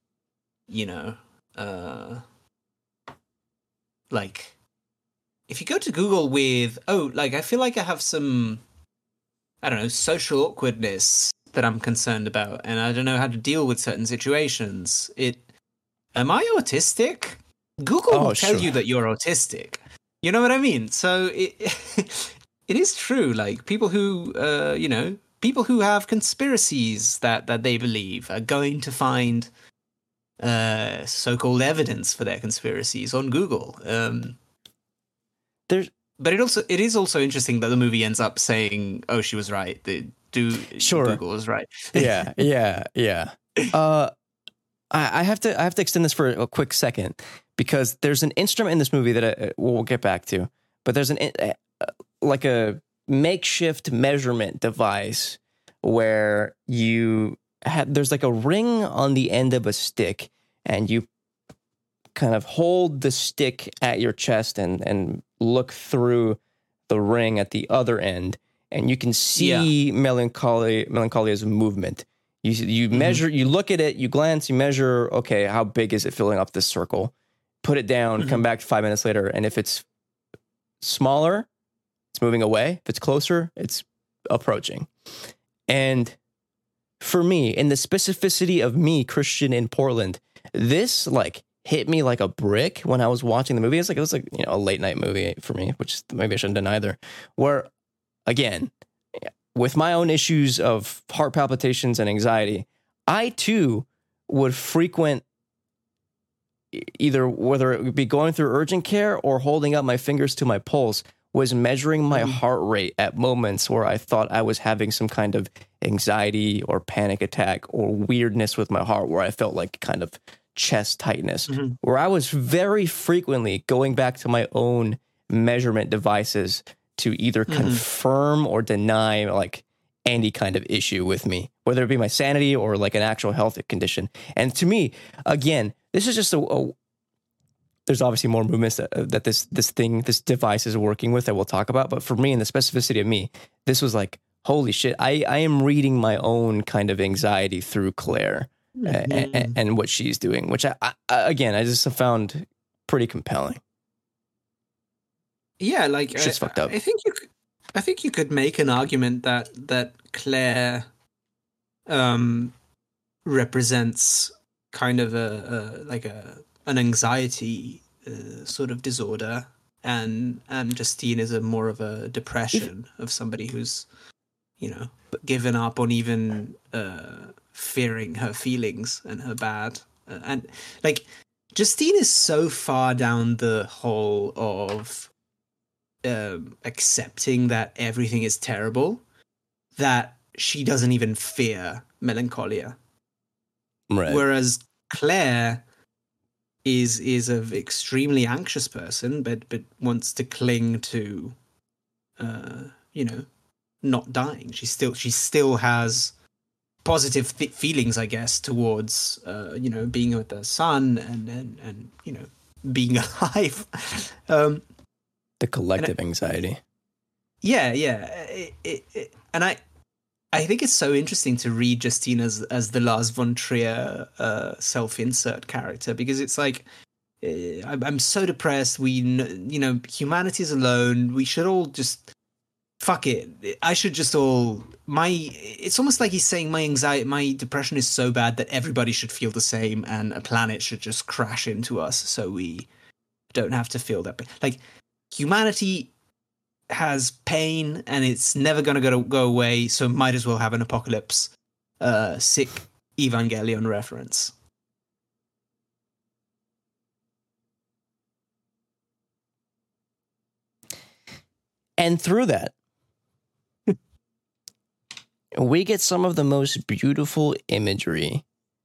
like if you go to Google with, I feel like I have some, I don't know, social awkwardness that I'm concerned about, and I don't know how to deal with certain situations. Am I autistic? Google will tell you that you're autistic. You know what I mean? So it is true. Like people who, people who have conspiracies that they believe are going to find so-called evidence for their conspiracies on Google. But it is also interesting that the movie ends up saying, "Oh, she was right. Google was right." Yeah. I have to extend this for a quick second, because there's an instrument in this movie that we'll get back to, but there's like a makeshift measurement device where there's like a ring on the end of a stick, and you kind of hold the stick at your chest and look through the ring at the other end, and you can see melancholia's movement. You measure, you look at it, you glance, you measure, okay, how big is it filling up this circle? Put it down, come back 5 minutes later, and if it's smaller, it's moving away. If it's closer, it's approaching. And for me, in the specificity of me, Christian in Portland, this like hit me like a brick when I was watching the movie. It was like a late night movie for me, which maybe I shouldn't done either. Where, again, with my own issues of heart palpitations and anxiety, I too would frequent either, whether it would be going through urgent care or holding up my fingers to my pulse, was measuring my heart rate at moments where I thought I was having some kind of anxiety or panic attack or weirdness with my heart, where I felt like kind of chest tightness, where I was very frequently going back to my own measurement devices to either confirm or deny like any kind of issue with me, whether it be my sanity or like an actual health condition. And to me, again, this is just there's obviously more movements that this device is working with that we'll talk about. But for me, in the specificity of me, this was like, holy shit, I am reading my own kind of anxiety through Claire and what she's doing, which I just have found pretty compelling. Yeah, like Shit's fucked up. I think you could make an argument that Claire represents kind of an anxiety sort of disorder, and Justine is a more of a depression of somebody who's, you know, given up on even fearing her feelings and her bad, and like Justine is so far down the hole of accepting that everything is terrible that she doesn't even fear melancholia. Right. Whereas Claire is an extremely anxious person, but wants to cling to, you know, not dying. She still has positive feelings, I guess, towards you know, being with her son and you know, being alive. The collective anxiety. Yeah. And I think it's so interesting to read Justine as the Lars von Trier self-insert character, because it's like, I'm so depressed. You know, humanity's alone. We should all just fuck it. I should just all it's almost like he's saying my depression is so bad that everybody should feel the same, and a planet should just crash into us so we don't have to feel that. Like, humanity has pain and it's never going to go away, so might as well have an apocalypse. Sick Evangelion reference. And through that, we get some of the most beautiful imagery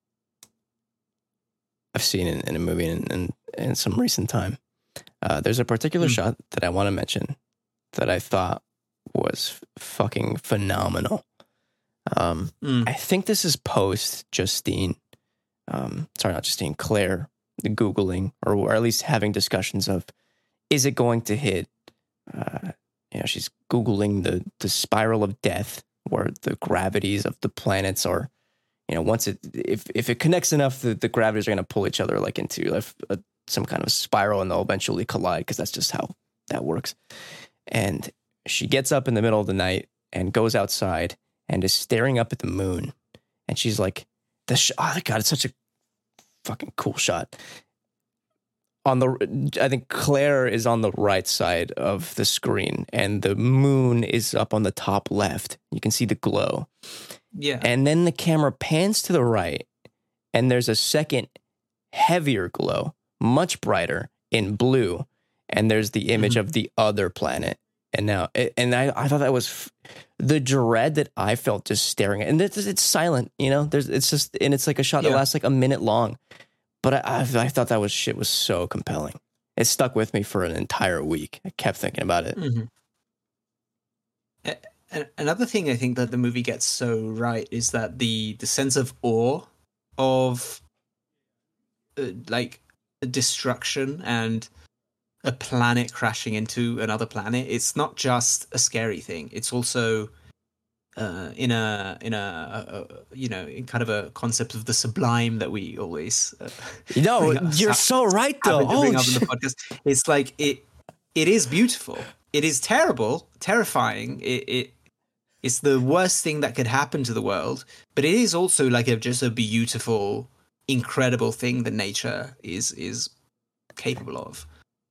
I've seen in a movie in some recent time. There's a particular shot that I want to mention that I thought was fucking phenomenal. I think this is post Justine. Sorry, not Justine, Claire Googling, or at least having discussions of, is it going to hit? You know, she's Googling the spiral of death, where the gravities of the planets are, you know, once if it connects enough, the gravities are going to pull each other like into some kind of spiral, and they'll eventually collide, because that's just how that works. And she gets up in the middle of the night and goes outside and is staring up at the moon. And she's like, oh my God, it's such a fucking cool shot. I think Claire is on the right side of the screen, and the moon is up on the top left. You can see the glow. Yeah. And then the camera pans to the right, and there's a second heavier glow, much brighter in blue. And there's the image of the other planet. And now, I thought that was the dread that I felt just staring at. And it's silent, you know, it's like a shot that lasts like a minute long. But I thought that shit was so compelling. It stuck with me for an entire week. I kept thinking about it. Another thing I think that the movie gets so right is that the sense of awe of like destruction and a planet crashing into another planet. It's not just a scary thing. It's also in a you know, in kind of a concept of the sublime that we always you're so right though. Bring up in the podcast. It's like it is beautiful. It is terrifying. It's the worst thing that could happen to the world, but it is also like just a beautiful, incredible thing that nature is capable of.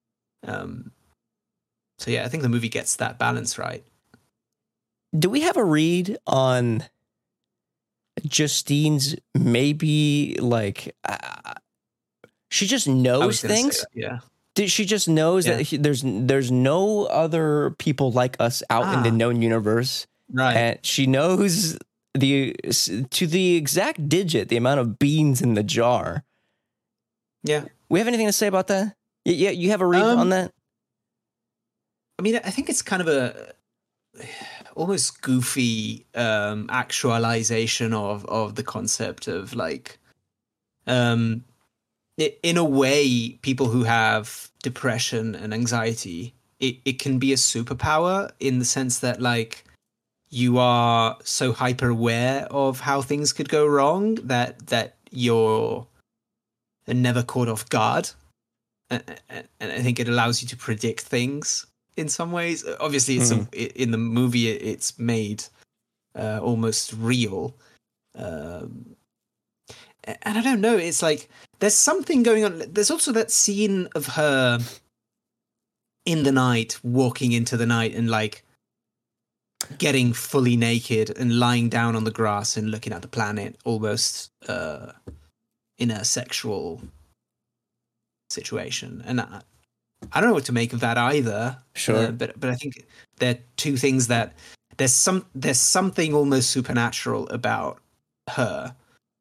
So yeah, I think the movie gets that balance right. Do we have a read on Justine's maybe like she just knows things? Yeah. She just knows that there's no other people like us out in the known universe. Right. And she knows to the exact digit the amount of beans in the jar. Yeah. We have anything to say about that? Yeah, you have a read on that? I mean, I think it's kind of a almost goofy actualization of the concept of like, in a way, people who have depression and anxiety, it can be a superpower in the sense that like you are so hyper aware of how things could go wrong that you're never caught off guard. And I think it allows you to predict things in some ways. Obviously, in the movie, it's made almost real. And I don't know, it's like there's something going on. There's also that scene of her in the night, walking into the night and like getting fully naked and lying down on the grass and looking at the planet almost in a sexual situation. And I don't know what to make of that either. Sure. But I think they're two things that there's something almost supernatural about her.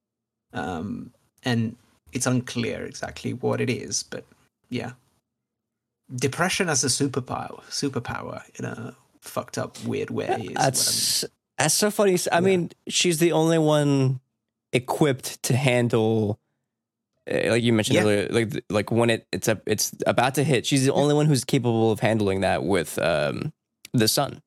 And it's unclear exactly what it is, but yeah. Depression as a superpower in a fucked up weird way is that's so funny. I mean, she's the only one equipped to handle, like you mentioned earlier, like when it's about to hit. She's the only one who's capable of handling that with the son,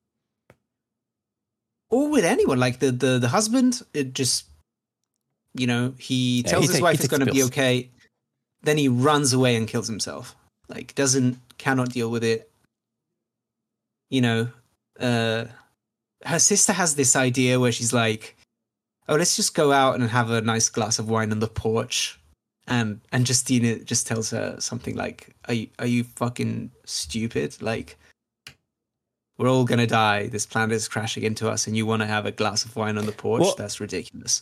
or with anyone. Like the husband, it just, you know, he tells his wife it's going to be okay, then he runs away and kills himself. Like cannot deal with it. You know, her sister has this idea where she's like, "Oh, let's just go out and have a nice glass of wine on the porch," and Justina just tells her something like, "Are you fucking stupid? Like, we're all gonna die. This planet is crashing into us, and you want to have a glass of wine on the porch? Well, that's ridiculous."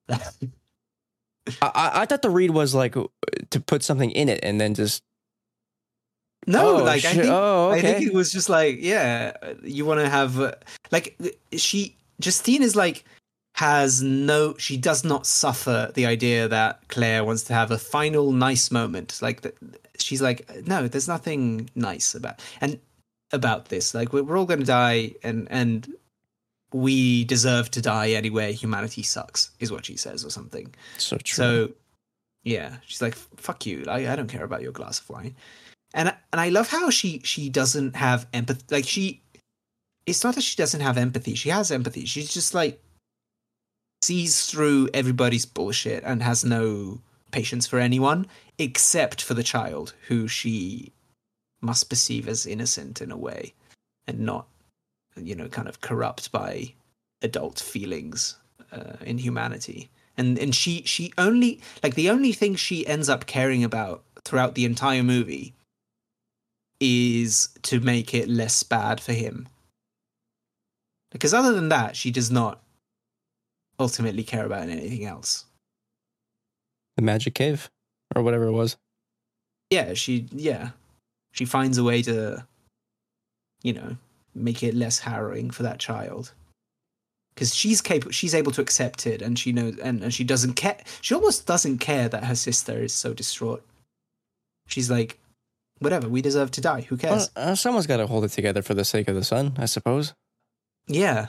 I thought the read was like to put something in it and then just. No, I think it was just like, yeah, you want to have Justine is like she does not suffer the idea that Claire wants to have a final nice moment. Like she's like, no, there's nothing nice about this. Like we're all going to die, and we deserve to die anyway. Humanity sucks, is what she says, or something. So true. So yeah, she's like, fuck you. I don't care about your glass of wine. And I love how she doesn't have empathy. Like it's not that she doesn't have empathy. She has empathy. She's just like sees through everybody's bullshit and has no patience for anyone except for the child, who she must perceive as innocent in a way and not, you know, kind of corrupt by adult feelings in humanity. And she only, like, the only thing she ends up caring about throughout the entire movie is to make it less bad for him. Because other than that, she does not ultimately care about anything else. The magic cave or whatever it was. Yeah, she finds a way to, you know, make it less harrowing for that child. Because she's able to accept it, and she knows, and she doesn't care. She almost doesn't care that her sister is so distraught. She's like, whatever, we deserve to die. Who cares? Well, someone's got to hold it together for the sake of the son, I suppose. Yeah.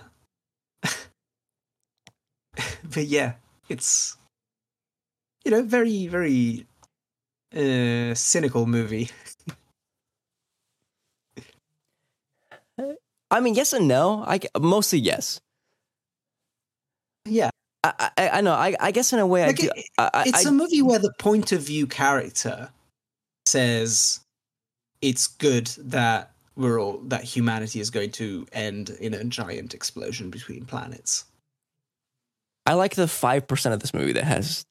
But yeah, it's, you know, very, very cynical movie. I mean, yes and no. Mostly yes. Yeah. I know. I guess in a way, like it's a movie where the point of view character says it's good that that humanity is going to end in a giant explosion between planets. I like the 5% of this movie that has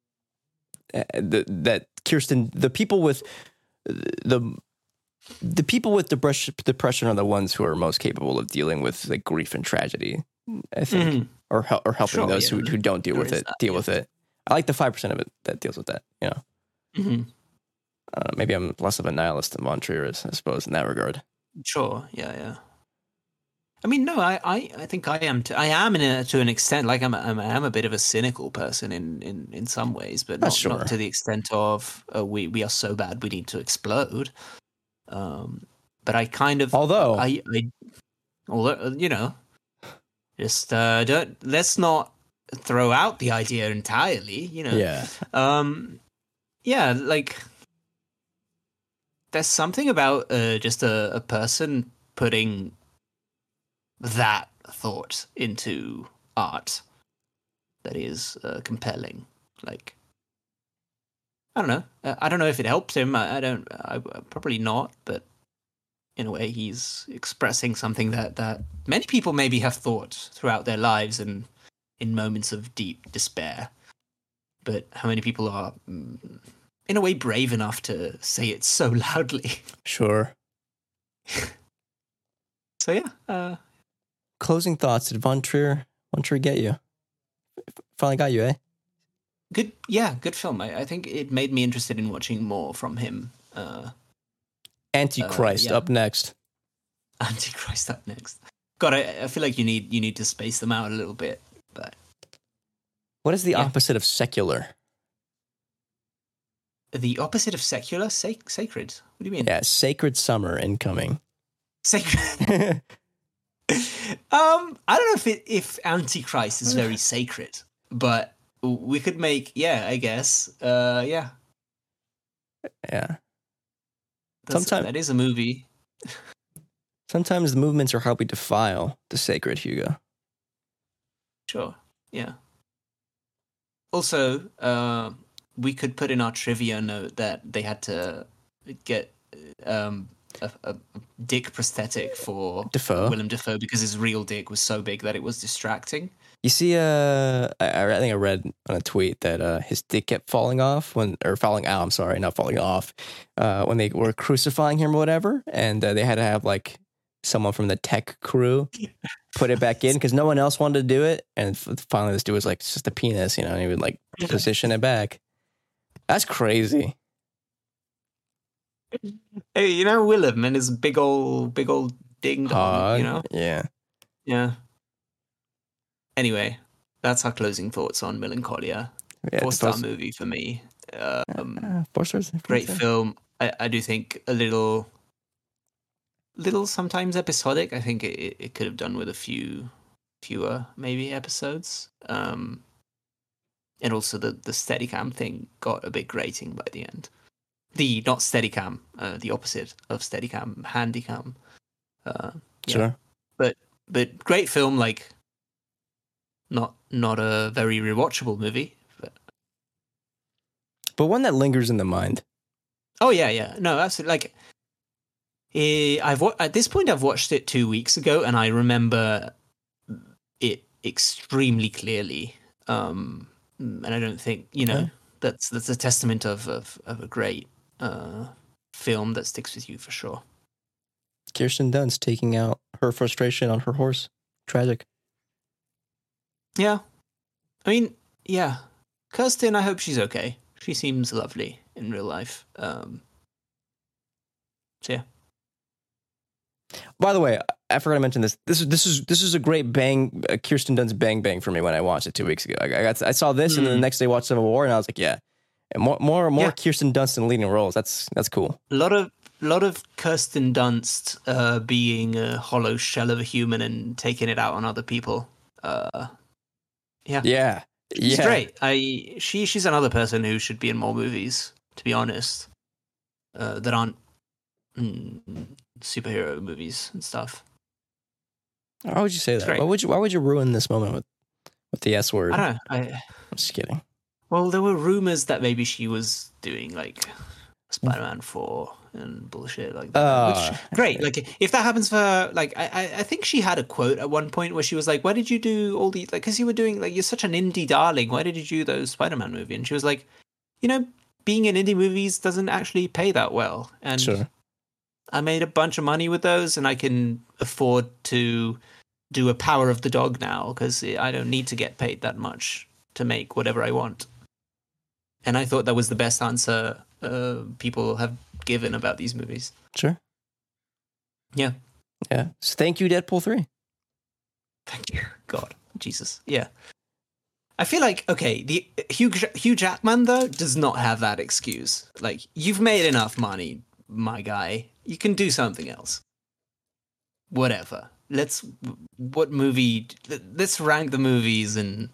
that Kirsten. The people with depression are the ones who are most capable of dealing with like grief and tragedy, I think, or helping those who don't deal with it with it. I like the 5% of it that deals with that. You know, maybe I'm less of a nihilist than Von Trier is, I suppose, in that regard. Sure. Yeah. I mean, no, I think I am. I am to an extent. Like I am a bit of a cynical person in some ways, but not to the extent of we are so bad we need to explode. But I kind of, although you know, just let's not throw out the idea entirely. You know, yeah, like there's something about just a person putting that thought into art that is compelling. Like, I don't know. I don't know if it helps him. I probably not. But in a way, he's expressing something that many people maybe have thought throughout their lives and in moments of deep despair. But how many people are, in a way, brave enough to say it so loudly? Sure. So yeah. Closing thoughts. Did Von Trier get you? Finally got you, eh? Good film. I think it made me interested in watching more from him. Antichrist up next. Antichrist up next. God, I feel like you need to space them out a little bit. But what is the opposite of secular? The opposite of secular? Sacred. What do you mean? Yeah, sacred summer incoming. Sacred. I don't know if Antichrist is very sacred, but we could make I guess. Yeah. Sometimes that is a movie. Sometimes the movements are how we defile the sacred, Hugo. Sure. Yeah. Also, we could put in our trivia note that they had to get a dick prosthetic for Defoe. Willem Dafoe because his real dick was so big that it was distracting. You see, I think I read on a tweet that his dick kept falling out. I'm sorry, not falling off. When they were crucifying him or whatever, and they had to have like someone from the tech crew put it back in because no one else wanted to do it. And finally, this dude was like, "It's just a penis," and he would like position it back. That's crazy. Hey, Willem and his big old ding dong, Yeah. Anyway, that's our closing thoughts on Melancholia. 4-star movie for me. 4 stars. Great film. I do think a little sometimes episodic. I think it could have done with a fewer maybe episodes. And also the Steadicam thing got a bit grating by the end. Not Steadicam, the opposite of Steadicam, Handycam. Sure. But great film, like not a very rewatchable movie. But one that lingers in the mind. Oh yeah. No, absolutely. Like, at this point I've watched it 2 weeks ago, and I remember it extremely clearly. And I don't think that's a testament of a great film that sticks with you for sure. Kirsten Dunst taking out her frustration on her horse. Tragic. Yeah. I mean, yeah. Kirsten, I hope she's okay. She seems lovely in real life. So yeah. By the way, I forgot to mention this. This is a great bang, Kirsten Dunst bang for me when I watched it 2 weeks ago. I saw this and then the next day watched Civil War and I was like, yeah, and more Kirsten Dunst in leading roles. That's cool. A lot of Kirsten Dunst being a hollow shell of a human and taking it out on other people. Yeah. She's great. She's another person who should be in more movies, to be honest, that aren't superhero movies and stuff. Why would you say that? Why would you ruin this moment with the S word? I don't know. I'm just kidding. Well, there were rumors that maybe she was doing like Spider-Man 4 and bullshit like that. Which, great. Like if that happens for her, like I think she had a quote at one point where she was like, "Why did you do all these? Like, because you were doing like you're such an indie darling. Why did you do those Spider-Man movie?" And she was like, being in indie movies doesn't actually pay that well, and sure. I made a bunch of money with those, and I can afford to do a Power of the Dog now because I don't need to get paid that much to make whatever I want. And I thought that was the best answer people have given about these movies. Sure. Yeah. Yeah. So thank you, Deadpool 3. Thank you. God. Jesus. Yeah. I feel like, okay, the Hugh Jackman, though, does not have that excuse. Like, you've made enough money, my guy. You can do something else. Whatever. Let's rank the movies and...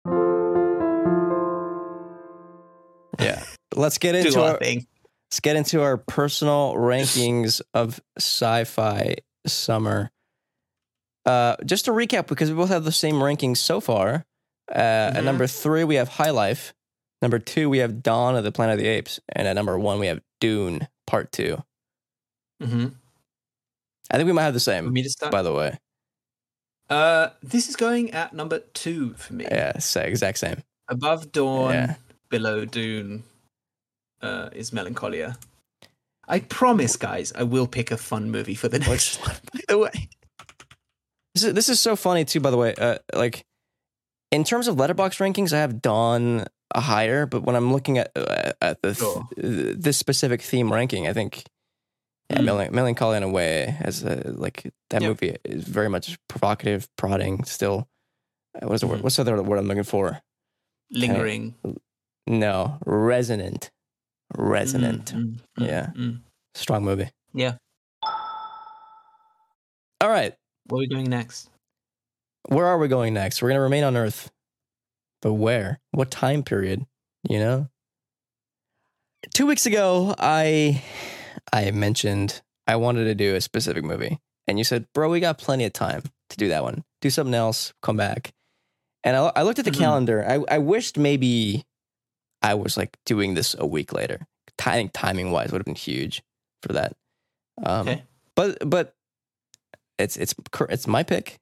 Yeah. Let's get into our personal rankings of sci-fi summer. Just to recap, because we both have the same rankings so far. At number 3, we have High Life. Number 2, we have Dawn of the Planet of the Apes. And at number 1, we have Dune Part 2. Mm-hmm. I think we might have the same, For me to start? by the way. This is going at number 2 for me. Yeah, exact same. Above Dawn, Yeah. below Dune is Melancholia. I promise, guys, I will pick a fun movie for the next one, by the way. This is so funny, too, by the way. Like, in terms of Letterboxd rankings, I have Dawn higher, but when I'm looking at this specific theme ranking, I think Melancholia in a way as that movie is very much provocative, prodding. Still, what's the word? What's the other word I'm looking for? Lingering. No, resonant. Yeah, strong movie. Yeah. All right, What are we doing next? where are we going next? We're gonna remain on Earth, but where? What time period? You know. 2 weeks ago, I mentioned I wanted to do a specific movie. And you said, bro, we got plenty of time to do that one. Do something else, come back. And I looked at the calendar. I wished maybe I was like doing this a week later. I think timing wise would have been huge for that. Okay. But it's my pick.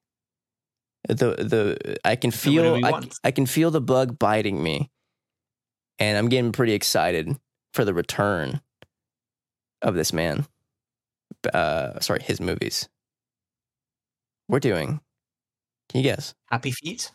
I can feel I can feel the bug biting me. And I'm getting pretty excited for the return of this man. His movies. We're doing. Can you guess? Happy Feet?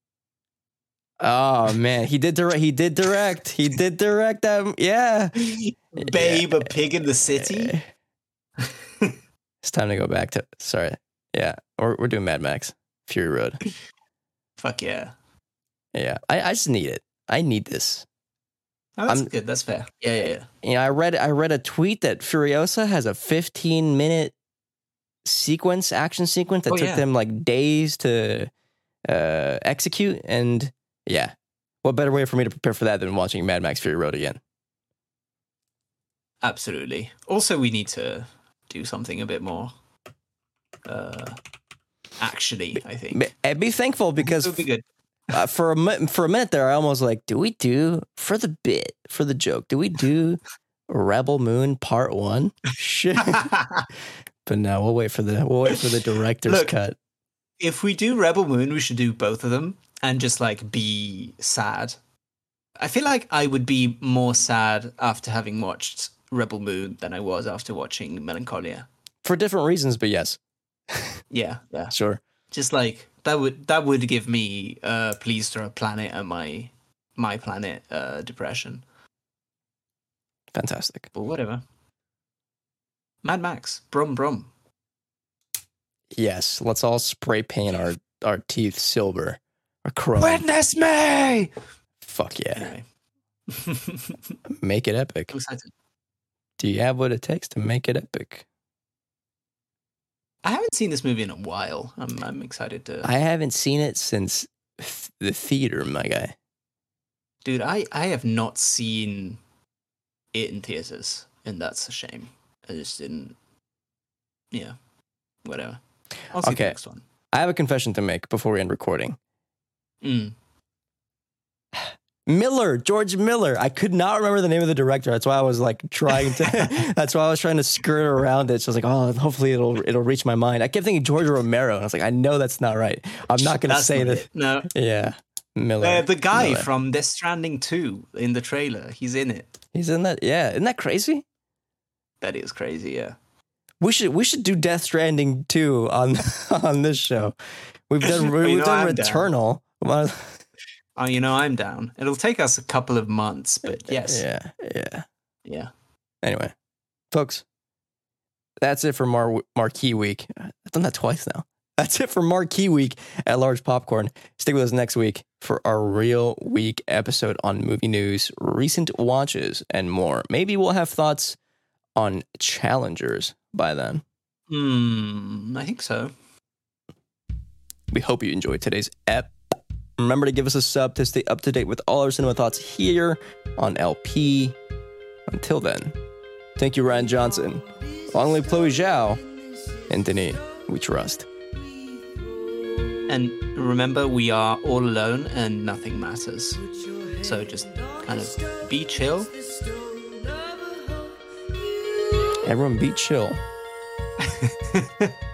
Oh man, he did direct. He did direct that. Yeah. Babe, a Pig in the City? It's time to go back to. Sorry. Yeah, we're doing Mad Max Fury Road. Fuck yeah. Yeah, I just need it. I need this. Oh, that's good. That's fair. Yeah. You know, I read a tweet that Furiosa has a 15-minute action sequence that took them like days to execute, and yeah, what better way for me to prepare for that than watching Mad Max Fury Road again? Absolutely. Also, we need to do something a bit more actiony, I think. I'd be thankful because it would be good. For a minute there, I almost like, do we do for the bit, for the joke? Do we do Rebel Moon Part 1? Shit. But no, we'll wait for the director's cut. If we do Rebel Moon, we should do both of them and just like be sad. I feel like I would be more sad after having watched Rebel Moon than I was after watching Melancholia. For different reasons, but yes. Yeah. Sure. Just like that would give me Please Throw a Planet and my Planet depression. Fantastic. But whatever. Mad Max, brum brum. Yes, let's all spray paint our teeth silver or chrome. Witness me. Fuck yeah. Anyway. Make it epic. I'm excited. Do you have what it takes to make it epic? I haven't seen this movie in a while. I'm excited to. I haven't seen it since the theater, my guy. Dude, I have not seen it in theaters, and that's a shame. I just didn't. Yeah, whatever. I'll see the next one. I have a confession to make before we end recording. George Miller. I could not remember the name of the director. That's why I was like trying to. That's why I was trying to skirt around it. So I was like, oh, hopefully it'll reach my mind. I kept thinking George Romero, and I was like, I know that's not right. I'm not going to say that. No. Yeah, Miller. The guy from Death Stranding 2 in the trailer. He's in it. He's in that. Yeah, isn't that crazy? That is crazy. Yeah. We should do Death Stranding 2 on this show. We've done Returnal. Oh, I'm down. It'll take us a couple of months, but yes. Yeah. Anyway, folks, that's it for Marquee Week. I've done that twice now. That's it for Marquee Week at Large Popcorn. Stick with us next week for our Real Week episode on movie news, recent watches, and more. Maybe we'll have thoughts on Challengers by then. I think so. We hope you enjoyed today's ep. Remember to give us a sub to stay up to date with all our cinema thoughts here on LP. Until then, thank you, Ryan Johnson. Long live Chloe Zhao. And Denis, we trust. And remember, we are all alone and nothing matters. So just kind of be chill. Everyone be chill.